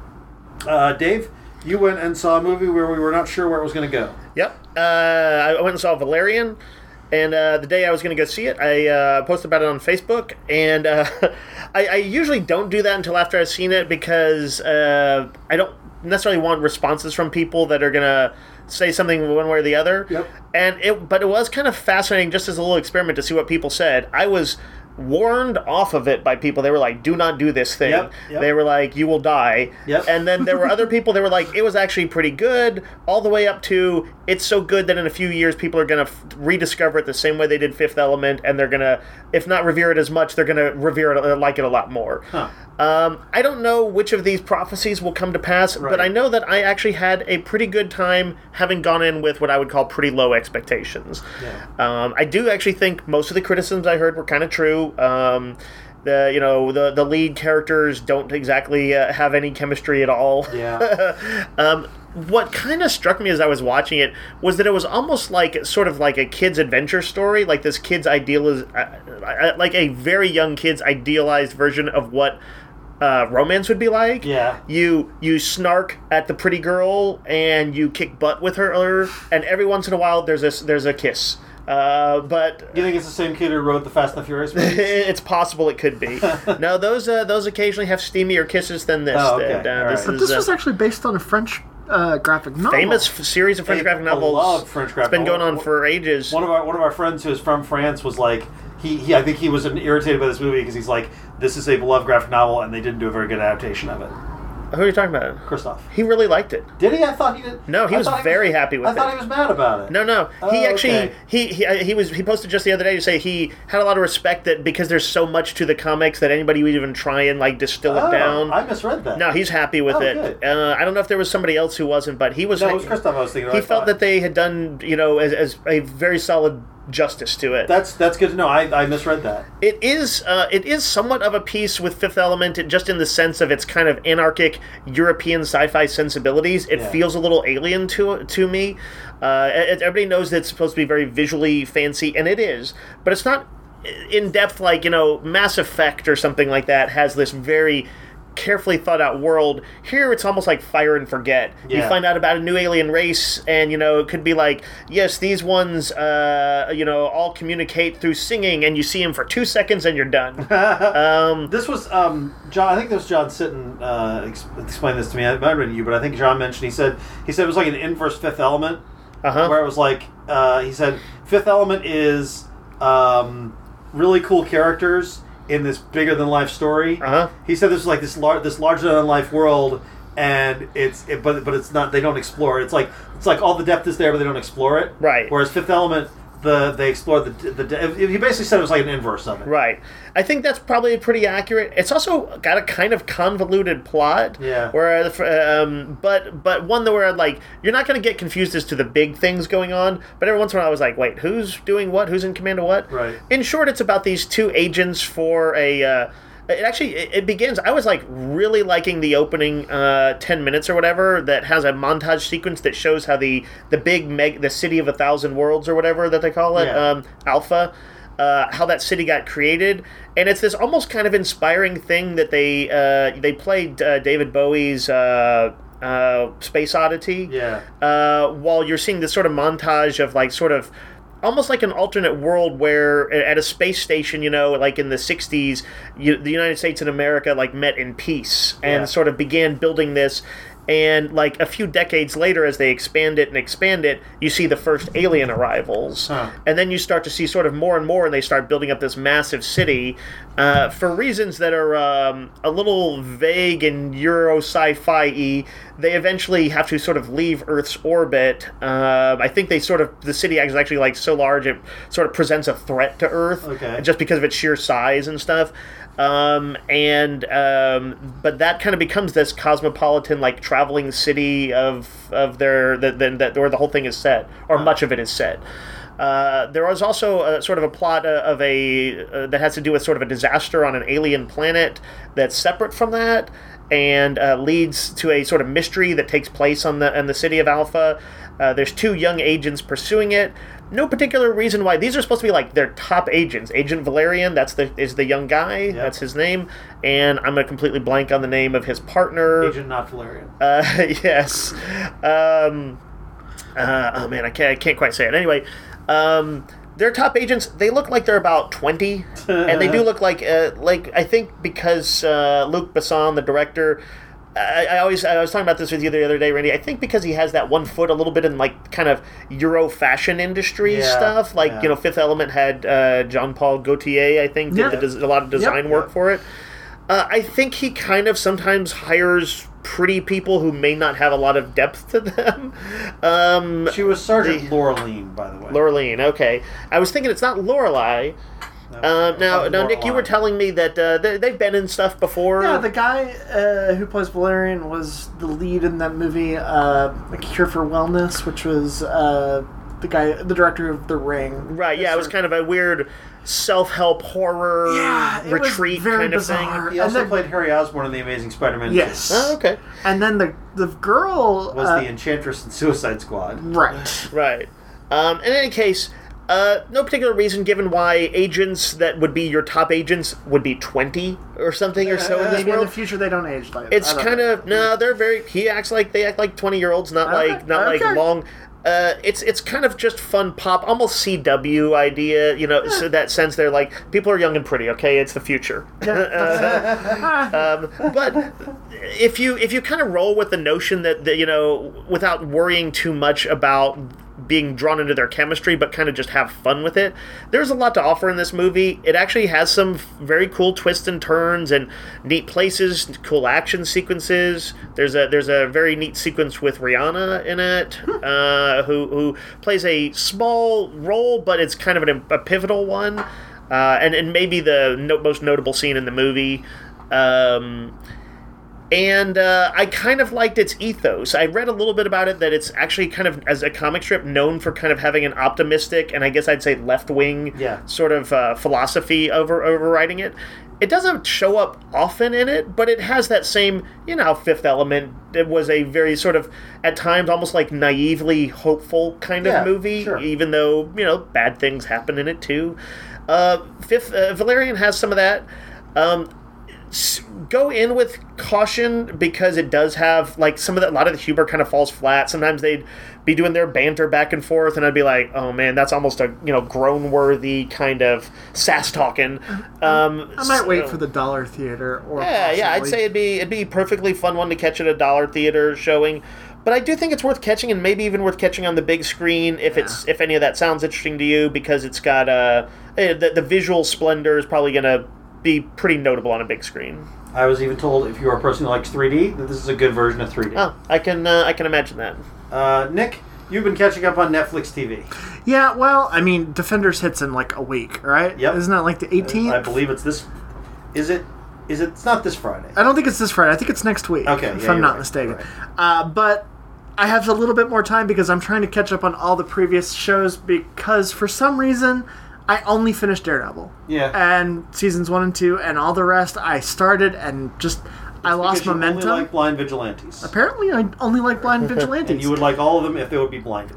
Uh, Dave, you went and saw a movie where we were not sure where it was going to go. Yep. Uh, I went and saw Valerian, and uh, the day I was going to go see it, I uh, posted about it on Facebook, and uh, I, I usually don't do that until after I've seen it because uh, I don't necessarily want responses from people that are going to say something one way or the other. Yep. And it, but it was kind of fascinating just as a little experiment to see what people said. I was warned off of it by people. They were like, do not do this thing. Yep, yep. They were like, you will die. Yep. And then there were other people that were like, it was actually pretty good, all the way up to it's so good that in a few years people are going to f- rediscover it the same way they did Fifth Element, and they're going to, if not revere it as much, they're going to revere it, uh, like it a lot more. Huh. Um, I don't know which of these prophecies will come to pass, Right. but I know that I actually had a pretty good time having gone in with what I would call pretty low expectations. Yeah. Um, I do actually think most of the criticisms I heard were kind of true. Um, the you know the the lead characters don't exactly uh, have any chemistry at all. Yeah. um, what kind of struck me as I was watching it was that it was almost like sort of like a kid's adventure story, like this kid's ideal is uh, like a very young kid's idealized version of what uh, romance would be like. Yeah. You you snark at the pretty girl and you kick butt with her, and every once in a while there's a there's a kiss. Uh, but Do you think it's the same kid who wrote the Fast and the Furious movies? it's possible it could be. No, those uh, those occasionally have steamier kisses than this. Oh, okay. And, uh, All this right. But is this uh, was actually based on a French uh, graphic novel. famous f- series of French A graphic novels. beloved French graphic It's been going novel. on for ages. One of our one of our friends who's from France was like, he, he I think he was irritated by this movie because he's like, this is a beloved graphic novel and they didn't do a very good adaptation of it. Who are you talking about? Christoph. He really liked it. Did he? I thought he did. No, he I was thought very was, happy with I it. I thought he was mad about it. No, no. Oh, he actually okay. he, he he was he posted just the other day to say he had a lot of respect that because there's so much to the comics that anybody would even try and like distill oh, it down. I misread that. No, he's happy with oh, it. Uh, I don't know if there was somebody else who wasn't, but he was. No, it was Christoph. I was thinking. He I felt thought. that they had done, you know, as, as a very solid justice to it. That's that's good to know. I, I misread that. It is uh, it is somewhat of a piece with Fifth Element, just in the sense of its kind of anarchic European sci-fi sensibilities. It Yeah. feels a little alien to to me. Uh, it, everybody knows that it's supposed to be very visually fancy, and it is, but it's not in depth like, you know, Mass Effect or something like that has this very carefully thought out world. Here it's almost like fire and forget. Yeah. You find out about a new alien race and, you know, it could be like, yes, these ones uh, you know, all communicate through singing, and you see them for two seconds and you're done. um, This was um, John. I think this was John Sitton uh, ex- explained this to me. I might have read you, but I think John mentioned. He said he said it was like an inverse Fifth Element, uh-huh. where it was like uh, he said Fifth Element is um, really cool characters in this bigger than life story. Uh-huh. He said this was like this lar- this larger than life world, and it's it, but but it's not. They don't explore it. It's like it's like all the depth is there, but they don't explore it. Right. Whereas Fifth Element, the they explore the the. de- He basically said it was like an inverse of it. Right. I think that's probably pretty accurate. It's also got a kind of convoluted plot. Yeah. Where, um, but but one that where like you're not going to get confused as to the big things going on. But every once in a while, I was like, wait, who's doing what? Who's in command of what? Right. In short, it's about these two agents for a. Uh, It actually it it begins. I was like really liking the opening uh, ten minutes or whatever that has a montage sequence that shows how the the big meg the city of a thousand worlds or whatever that they call it, Yeah. um, Alpha, uh, how that city got created, and it's this almost kind of inspiring thing that they uh, they played uh, David Bowie's. Uh, uh, Space Oddity. Yeah. Uh, while you're seeing this sort of montage of like sort of almost like an alternate world where at a space station, you know, like in the sixties, you, the United States and America like met in peace and Yeah. sort of began building this. And like a few decades later, as they expand it and expand it, you see the first alien arrivals. Huh. And then you start to see sort of more and more, and they start building up this massive city uh, for reasons that are um, a little vague and Euro sci-fi-y. They eventually have to sort of leave Earth's orbit. Uh, I think they sort of, the city is actually like so large it sort of presents a threat to Earth, Okay. just because of its sheer size and stuff. Um, and um, but that kind of becomes this cosmopolitan, like traveling city of of their that that where the whole thing is set, or Huh. much of it is set. Uh, there was also a, sort of a plot uh, of a uh, that has to do with sort of a disaster on an alien planet that's separate from that, and uh, leads to a sort of mystery that takes place on the in the city of Alpha. Uh, there's two young agents pursuing it. No particular reason why. These are supposed to be like their top agents. Agent Valerian, that's the is the young guy. Yep. That's his name. And I'm going to completely blank on the name of his partner. Agent Not Valerian. Uh, yes. Um, uh, oh man, I can't, I can't quite say it. Anyway, um, their top agents, they look like they're about twenty, and they do look like uh, like I think because uh, Luc Besson, the director. I, I always I was talking about this with you the other day, Randy. I think because he has that one foot a little bit in like kind of Euro fashion industry Yeah, stuff, like yeah. you know, Fifth Element had uh, Jean-Paul Gaultier, I think, did Yeah. the des- a lot of design Yep. work Yep. for it. Uh, I think he kind of sometimes hires pretty people who may not have a lot of depth to them. Um, She was Sergeant the- Laureline, by the way. Laureline, okay. I was thinking it's not Lorelei. No, Uh, now, Sergeant now, Nick, you were Laureline. telling me that uh, they, they've been in stuff before. Yeah, the guy uh, who plays Valerian was the lead in that movie, uh, A Cure for Wellness, which was uh, the guy, the director of The Ring. Right, yeah, it was kind of a weird self-help horror Yeah, it was retreat very kind of bizarre. He And also then- played Harry Osborn in The Amazing Spider-Man. Yes. thing. Oh, okay. And then the the girl Was uh, the Enchantress in Suicide Squad. right. Right. Um, in any case, uh, no particular reason given why agents that would be your top agents would be twenty or something or so in this Maybe in world. the future they don't age like It's I don't kind know. of no. They're very. He acts like they act like twenty year olds, not Okay, like not okay. like long. Uh, it's it's kind of just fun pop, almost C W idea, you know. So that sense they're like people are young and pretty. Okay, it's the future. um, but if you if you kind of roll with the notion that, that you know, without worrying too much about being drawn into their chemistry, but kind of just have fun with it. There's a lot to offer in this movie. It actually has some very cool twists and turns and neat places, cool action sequences. There's a there's a very neat sequence with Rihanna in it, uh, who who plays a small role, but it's kind of an, a pivotal one, uh, and and maybe the no, most notable scene in the movie. Um, And uh, I kind of liked its ethos. I read a little bit about it, that it's actually kind of, as a comic strip, known for kind of having an optimistic, and I guess I'd say left-wing Yeah. sort of uh, philosophy over overriding it. It doesn't show up often in it, but it has that same, you know, how Fifth Element, it was a very sort of, at times, almost like naively hopeful kind of Yeah, movie, sure. even though, you know, bad things happen in it too. Uh, Fifth, uh, Valerian has some of that. Um, Go in with caution, because it does have, like, some of that, a lot of the humor kind of falls flat. Sometimes they'd be doing their banter back and forth, and I'd be like, oh man, that's almost a, you know, groan-worthy kind of sass talking. Um, I might wait so- for the dollar theater. Or yeah, yeah, I'd possibly- say it'd be it'd be a perfectly fun one to catch at a dollar theater showing. But I do think it's worth catching, and maybe even worth catching on the big screen if Yeah. it's if any of that sounds interesting to you, because it's got uh, eh, the the visual splendor is probably gonna be pretty notable on a big screen. I was even told, if you are a person who likes three D, that this is a good version of three D. Oh, I can uh, I can imagine that. Uh, Nick, you've been catching up on Netflix T V. Yeah, well, I mean, Defenders hits in like a week, right? Yep. Isn't that like the eighteenth? I believe it's this. Is it? Is it? It's not this Friday. I don't think it's this Friday. I think it's next week. Okay, if yeah, I'm you're not right, mistaken. right. Uh, but I have a little bit more time because I'm trying to catch up on all the previous shows, because for some reason I only finished Daredevil. Yeah. And seasons one and two, and all the rest I started and just I lost Because you momentum. only like blind vigilantes. Apparently, I only like blind vigilantes. And you would like all of them if they would be blinded.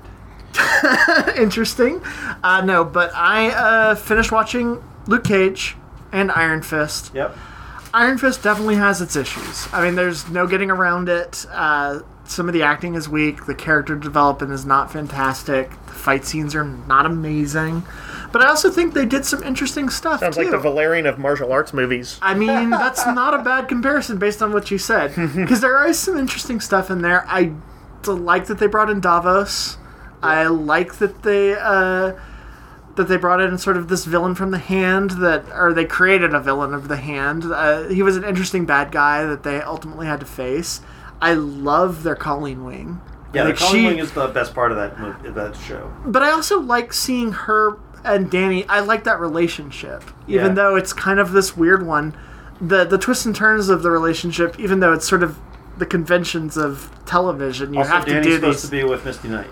Interesting. Uh, no, but I uh, finished watching Luke Cage and Iron Fist. Yep. Iron Fist definitely has its issues. I mean, there's no getting around it. Uh, some of the acting is weak. The character development is not fantastic. The fight scenes are not amazing. But I also think they did some interesting stuff, Sounds too. like the Valerian of martial arts movies. I mean, that's not a bad comparison based on what you said. Because there is some interesting stuff in there. I d- like that they brought in Davos. I like that they uh, that they brought in sort of this villain from the Hand, that, or they created a villain of the Hand. Uh, he was an interesting bad guy that they ultimately had to face. I love their Colleen Wing. Yeah, Like, the Colleen she- Wing is the best part of that movie, of that show. But I also like seeing her and Danny. I like that relationship, even Yeah. though it's kind of this weird one. The the twists and turns of the relationship, even though it's sort of the conventions of television, you Also, have Danny's to do supposed these. to be with Misty Knight.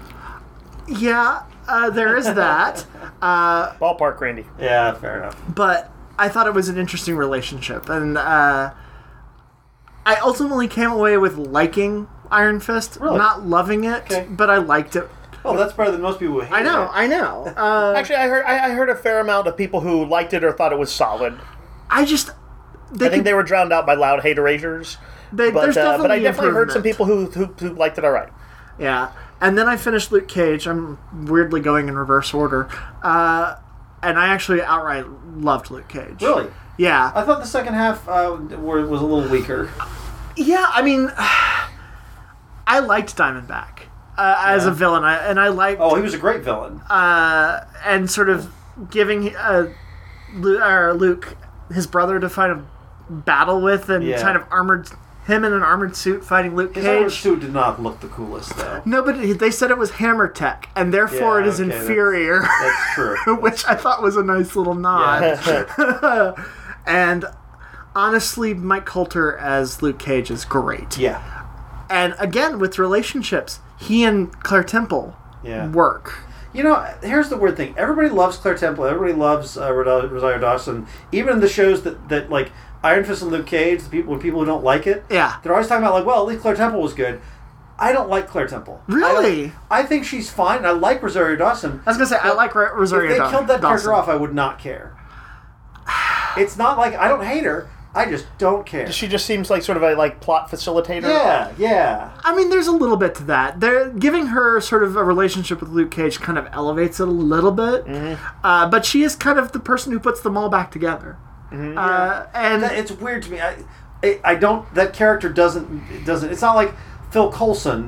Yeah, uh, there is that. uh, Ballpark, Randy. Yeah, fair enough. but I thought it was an interesting relationship, and uh, I ultimately came away with liking Iron Fist, Really? not loving it, Okay. but I liked it. Well, that's better than most people who hate I know, it. I know. Uh, Actually, I heard I I heard a fair amount of people who liked it or thought it was solid. I just they I think could- they were drowned out by loud haterators. they, But there's uh, definitely but I definitely heard some improvement. people who, who who liked it all right. Yeah, and then I finished Luke Cage. I'm weirdly going in reverse order, uh, and I actually outright loved Luke Cage. Really? Yeah, I thought the second half uh, were, was a little weaker. yeah. I mean, I liked Diamondback uh, as Yeah. a villain, I, and I liked Oh, he was a great villain. uh, and sort of giving uh, Lu- or Luke his brother to fight a battle with, and Yeah. kind of armored him in an armored suit fighting Luke His armored Cage. suit did not look the coolest, though. No, but he- they said it was hammer tech, and therefore Yeah, it is okay, that's- inferior. That's true. Which I thought was a nice little nod. Yeah, that's true. And honestly, Mike Coulter as Luke Cage is great. Yeah. And again, with relationships, he and Claire Temple Yeah. work. You know, here's the weird thing. Everybody loves Claire Temple. Everybody loves uh, Rodo- Rosario Dawson. Even in the shows that, that like, Iron Fist and Luke Cage, the people, people who don't like it, Yeah. they're always talking about, like, well, at least Claire Temple was good. I don't like Claire Temple. I, Really? don't- I think she's fine. and I like Rosario Dawson. I was gonna say I But like Ro- Rosario If they Daw- killed that Dawson. character off, I would not care. It's not like I don't hate her. I just don't care. She just seems like sort of a like plot facilitator. Yeah, yeah. I mean, there's a little bit to that. They're giving her sort of a relationship with Luke Cage kind of elevates it a little bit. Mm-hmm. Uh, but she is kind of the person who puts them all back together. Mm-hmm. Uh, and That- it's weird to me. I, I, I don't. That character doesn't. It doesn't. It's not like Phil Coulson,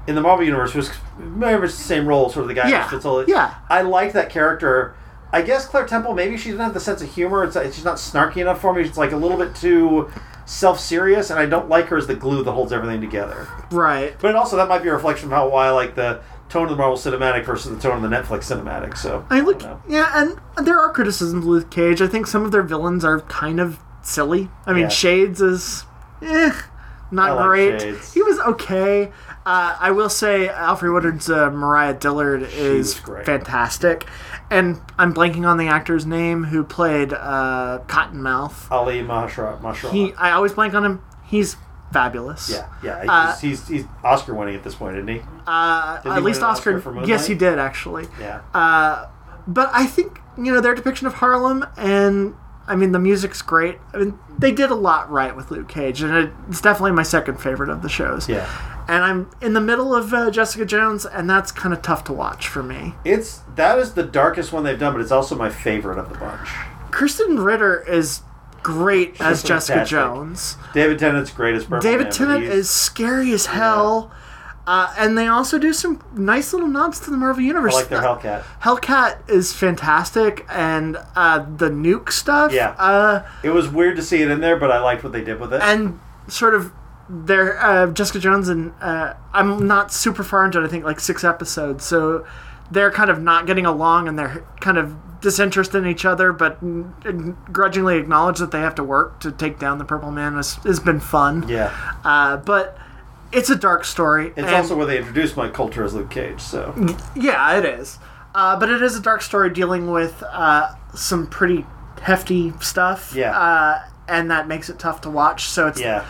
in the Marvel Universe was very much the same role, sort of the guy Yeah. who fits all. Yeah. I liked that character. I guess Claire Temple, maybe she didn't have the sense of humor. It's, she's not snarky enough for me. She's like a little bit too self-serious, and I don't like her as the glue that holds everything together. Right. But also, that might be a reflection of how why I like the tone of the Marvel Cinematic versus the tone of the Netflix Cinematic. So I look, don't know. yeah, and there are criticisms of Luke Cage. I think some of their villains are kind of silly. I mean, Yeah. Shades is, eh, not I like great. Shades. He was okay. Uh, I will say Alfred Woodard's uh, Mariah Dillard was is great. fantastic, and I'm blanking on the actor's name who played uh, Cottonmouth. Ali Mahashra. Mahashra. He, I always blank on him. He's fabulous. yeah, yeah. Uh, he's, he's he's Oscar winning at this point, isn't he? Uh, Did he at win least an Oscar Oscar. for Moonlight? Yes, he did actually. Yeah. Uh, but I think, you know, their depiction of Harlem, and I mean, the music's great. I mean, they did a lot right with Luke Cage, and it's definitely my second favorite of the shows. Yeah. And I'm in the middle of uh, Jessica Jones, and that's kind of tough to watch for me. It's that is the darkest one they've done, but it's also my favorite of the bunch. Kristen Ritter is great as She's Jessica fantastic. Jones. David Tennant's great as Purple David Man, but Tennant he's- is scary as hell. Uh, and they also do some nice little nods to the Marvel Universe. I like their Hellcat. Hellcat is fantastic, and uh, the nuke stuff. Yeah. Uh, It was weird to see it in there, but I liked what they did with it. and sort of their uh, Jessica Jones and uh, I'm not super far into it. I think like six episodes, so they're kind of not getting along, and they're kind of disinterested in each other, but grudgingly acknowledge that they have to work to take down the Purple Man. Has, has been fun. yeah. Uh, but it's a dark story. It's and- also where they introduced Mike Coulter as Luke Cage, so... Yeah, it is. Uh, but it is a dark story dealing with uh, some pretty hefty stuff. Yeah. Uh, and that makes it tough to watch. So it's Yeah.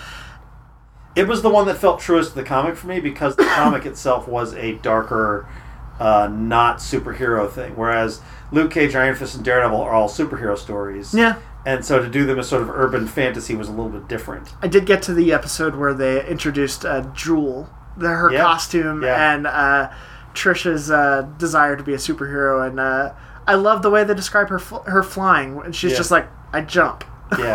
It was the one that felt truest to the comic for me because the comic itself was a darker, uh, not superhero thing. Whereas Luke Cage, Iron Fist, and Daredevil are all superhero stories. yeah. And so to do them as sort of urban fantasy was a little bit different. I did get to the episode where they introduced uh, Jewel, the, her Yeah. costume, Yeah. and uh, Trisha's uh, desire to be a superhero. And uh, I love the way they describe her fl- her flying. And she's Yeah. just like, I jump. Yeah.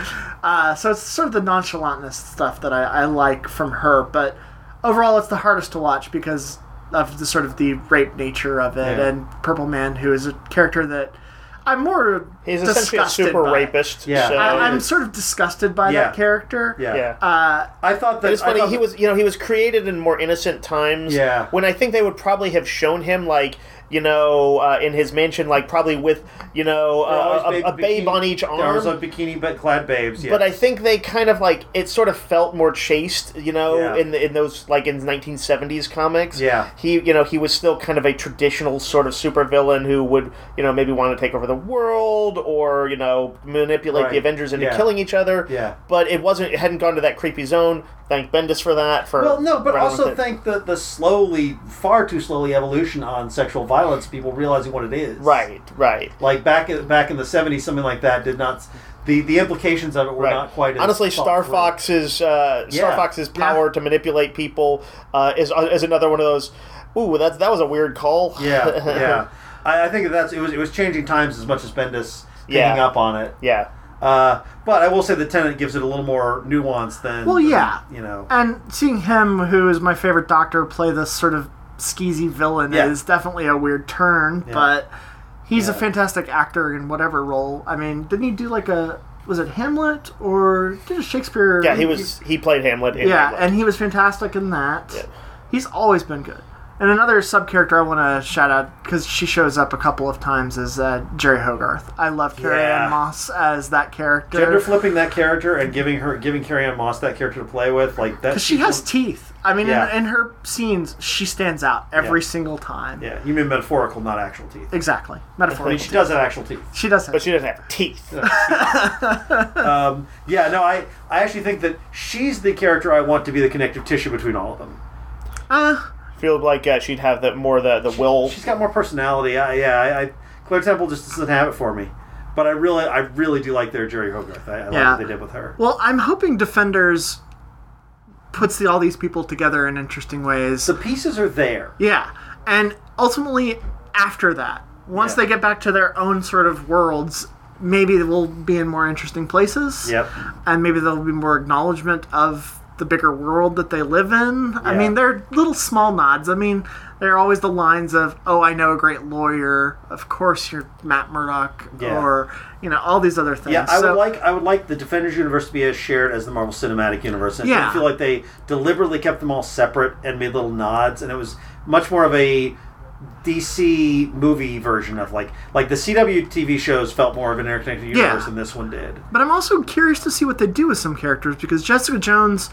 Uh, so it's sort of the nonchalantness stuff that I, I like from her, but overall it's the hardest to watch because of the sort of the rape nature of it, Yeah. and Purple Man, who is a character that I'm more He's essentially a disgusted super by. rapist. Yeah. So I, I'm sort of disgusted by Yeah. that character. Yeah. yeah. Uh, I thought that... It's I funny. thought He that- was, you know, he was created in more innocent times. Yeah. When I think they would probably have shown him, like, you know, uh, in his mansion, like probably with, you know, There were uh, always a, a babe bikini- on each There was arm. a bikini-clad babes, yes. But I think they kind of like it. Sort of felt more chaste, you know, Yeah. in the, in those like in nineteen seventies comics. Yeah. He, you know, he was still kind of a traditional sort of supervillain who would, you know, maybe want to take over the world or you know manipulate Right. the Avengers into Yeah. killing each other. Yeah. But it wasn't. It hadn't gone to that creepy zone. Thank Bendis for that. For Well, no, but running with also it. thank the, the slowly, far too slowly evolution on sexual violence, people realizing what it is. Right, right. Like back in, back in the seventies, something like that did not... The, the implications of it were Right. not quite as... Honestly, thought Star through. Fox's uh, Star Yeah. Fox's power to manipulate people uh, is is another one of those. Ooh, that's that was a weird call. Yeah, yeah. I, I think that that's it was it was changing times as much as Bendis picking Yeah. up on it. yeah. Uh, but I will say the Tenet gives it a little more nuance than... Well, yeah. You know... and seeing him, who is my favorite Doctor, play this sort of skeezy villain Yeah. is definitely a weird turn, Yeah. but he's a Yeah. fantastic actor in whatever role. I mean, didn't he do like a... Was it Hamlet or did a Shakespeare? Yeah, he was. He played Hamlet. In Yeah, Hamlet. and he was fantastic in that. Yeah. He's always been good. And another sub character I want to shout out because she shows up a couple of times is uh, Jerry Hogarth. I love Carrie Yeah. Ann Moss as that character Gender flipping that character and giving her giving Carrie Ann Moss that character to play with, like that. because she has teeth. I mean, Yeah. in, in her scenes, she stands out every Yeah. single time. Yeah, you mean metaphorical, not actual teeth. Exactly, I metaphorically. mean, she does have actual teeth. She does. Have, but she doesn't have teeth. Um, yeah, no, I, I actually think that she's the character I want to be the connective tissue between all of them. uh, Feel like uh, she'd have the more the the will. She's got more personality. I, yeah, I, I, Claire Temple just doesn't have it for me. But I really, I really do like their Jerry Hogarth. I, I like Yeah. what they did with her. well, I'm hoping Defenders puts the, all these people together in interesting ways. The pieces are there. Yeah, and ultimately, after that, once Yeah. they get back to their own sort of worlds, maybe they will be in more interesting places. Yep. And maybe there'll be more acknowledgement of the bigger world that they live in. I Yeah. mean, they're little small nods. I mean, they're always the lines of, oh, I know a great lawyer. Of course you're Matt Murdock. Yeah. Or, you know, all these other things. Yeah, I So- would like I would like the Defenders universe to be as shared as the Marvel Cinematic Universe. And Yeah. I feel like they deliberately kept them all separate and made little nods, and it was much more of a D C movie version of like like the C W T V shows felt more of an interconnected universe Yeah. than this one did. But I'm also curious to see what they do with some characters, because Jessica Jones,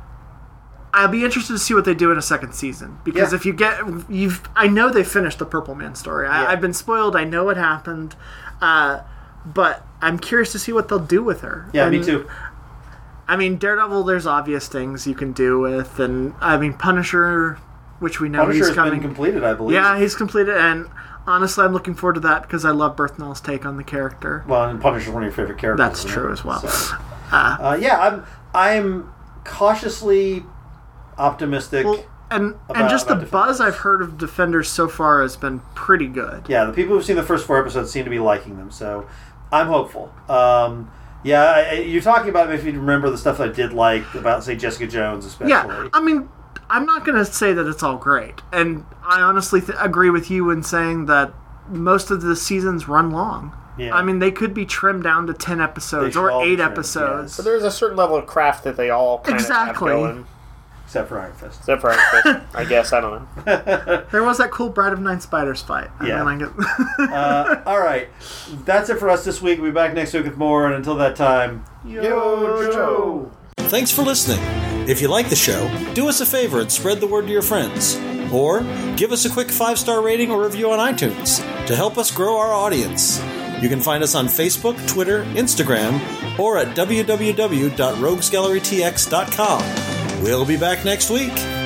I'll be interested to see what they do in a second season. Because Yeah. if you get, you've, I know they finished the Purple Man story. I, Yeah. I've been spoiled. I know what happened, uh, but I'm curious to see what they'll do with her. Yeah, me And, too. I mean, Daredevil, there's obvious things you can do with, and I mean Punisher, which we know Punisher he's has coming. been completed, I believe. Yeah, he's completed, and honestly, I'm looking forward to that because I love Berthnell's take on the character. Well, and Punisher's one of your favorite characters. That's isn't true it? as well. So, uh, yeah, I'm I'm cautiously optimistic. Well, and About- and just the about buzz Defenders. I've heard of Defenders so far has been pretty good. Yeah, the people who've seen the first four episodes seem to be liking them, so I'm hopeful. Um, yeah, I, I- you're talking about if you remember the stuff I did like about, say, Jessica Jones, especially. Yeah, I mean, I'm not going to say that it's all great, and I honestly th- agree with you in saying that most of the seasons run long. Yeah. I mean, they could be trimmed down to ten episodes They should or all be eight trimmed, episodes. So there's a certain level of craft that they all kind Exactly. of have going. Except for Iron Fist. Except for Iron Fist, I guess. I don't know. There was that cool Bride of Nine Spiders fight. I Yeah. mean, like, uh, all right. That's it for us this week. We'll be back next week with more, and until that time, Yo, Joe! Thanks for listening. If you like the show, do us a favor and spread the word to your friends. Or give us a quick five-star rating or review on iTunes to help us grow our audience. You can find us on Facebook, Twitter, Instagram, or at w w w dot rogues gallery t x dot com. We'll be back next week.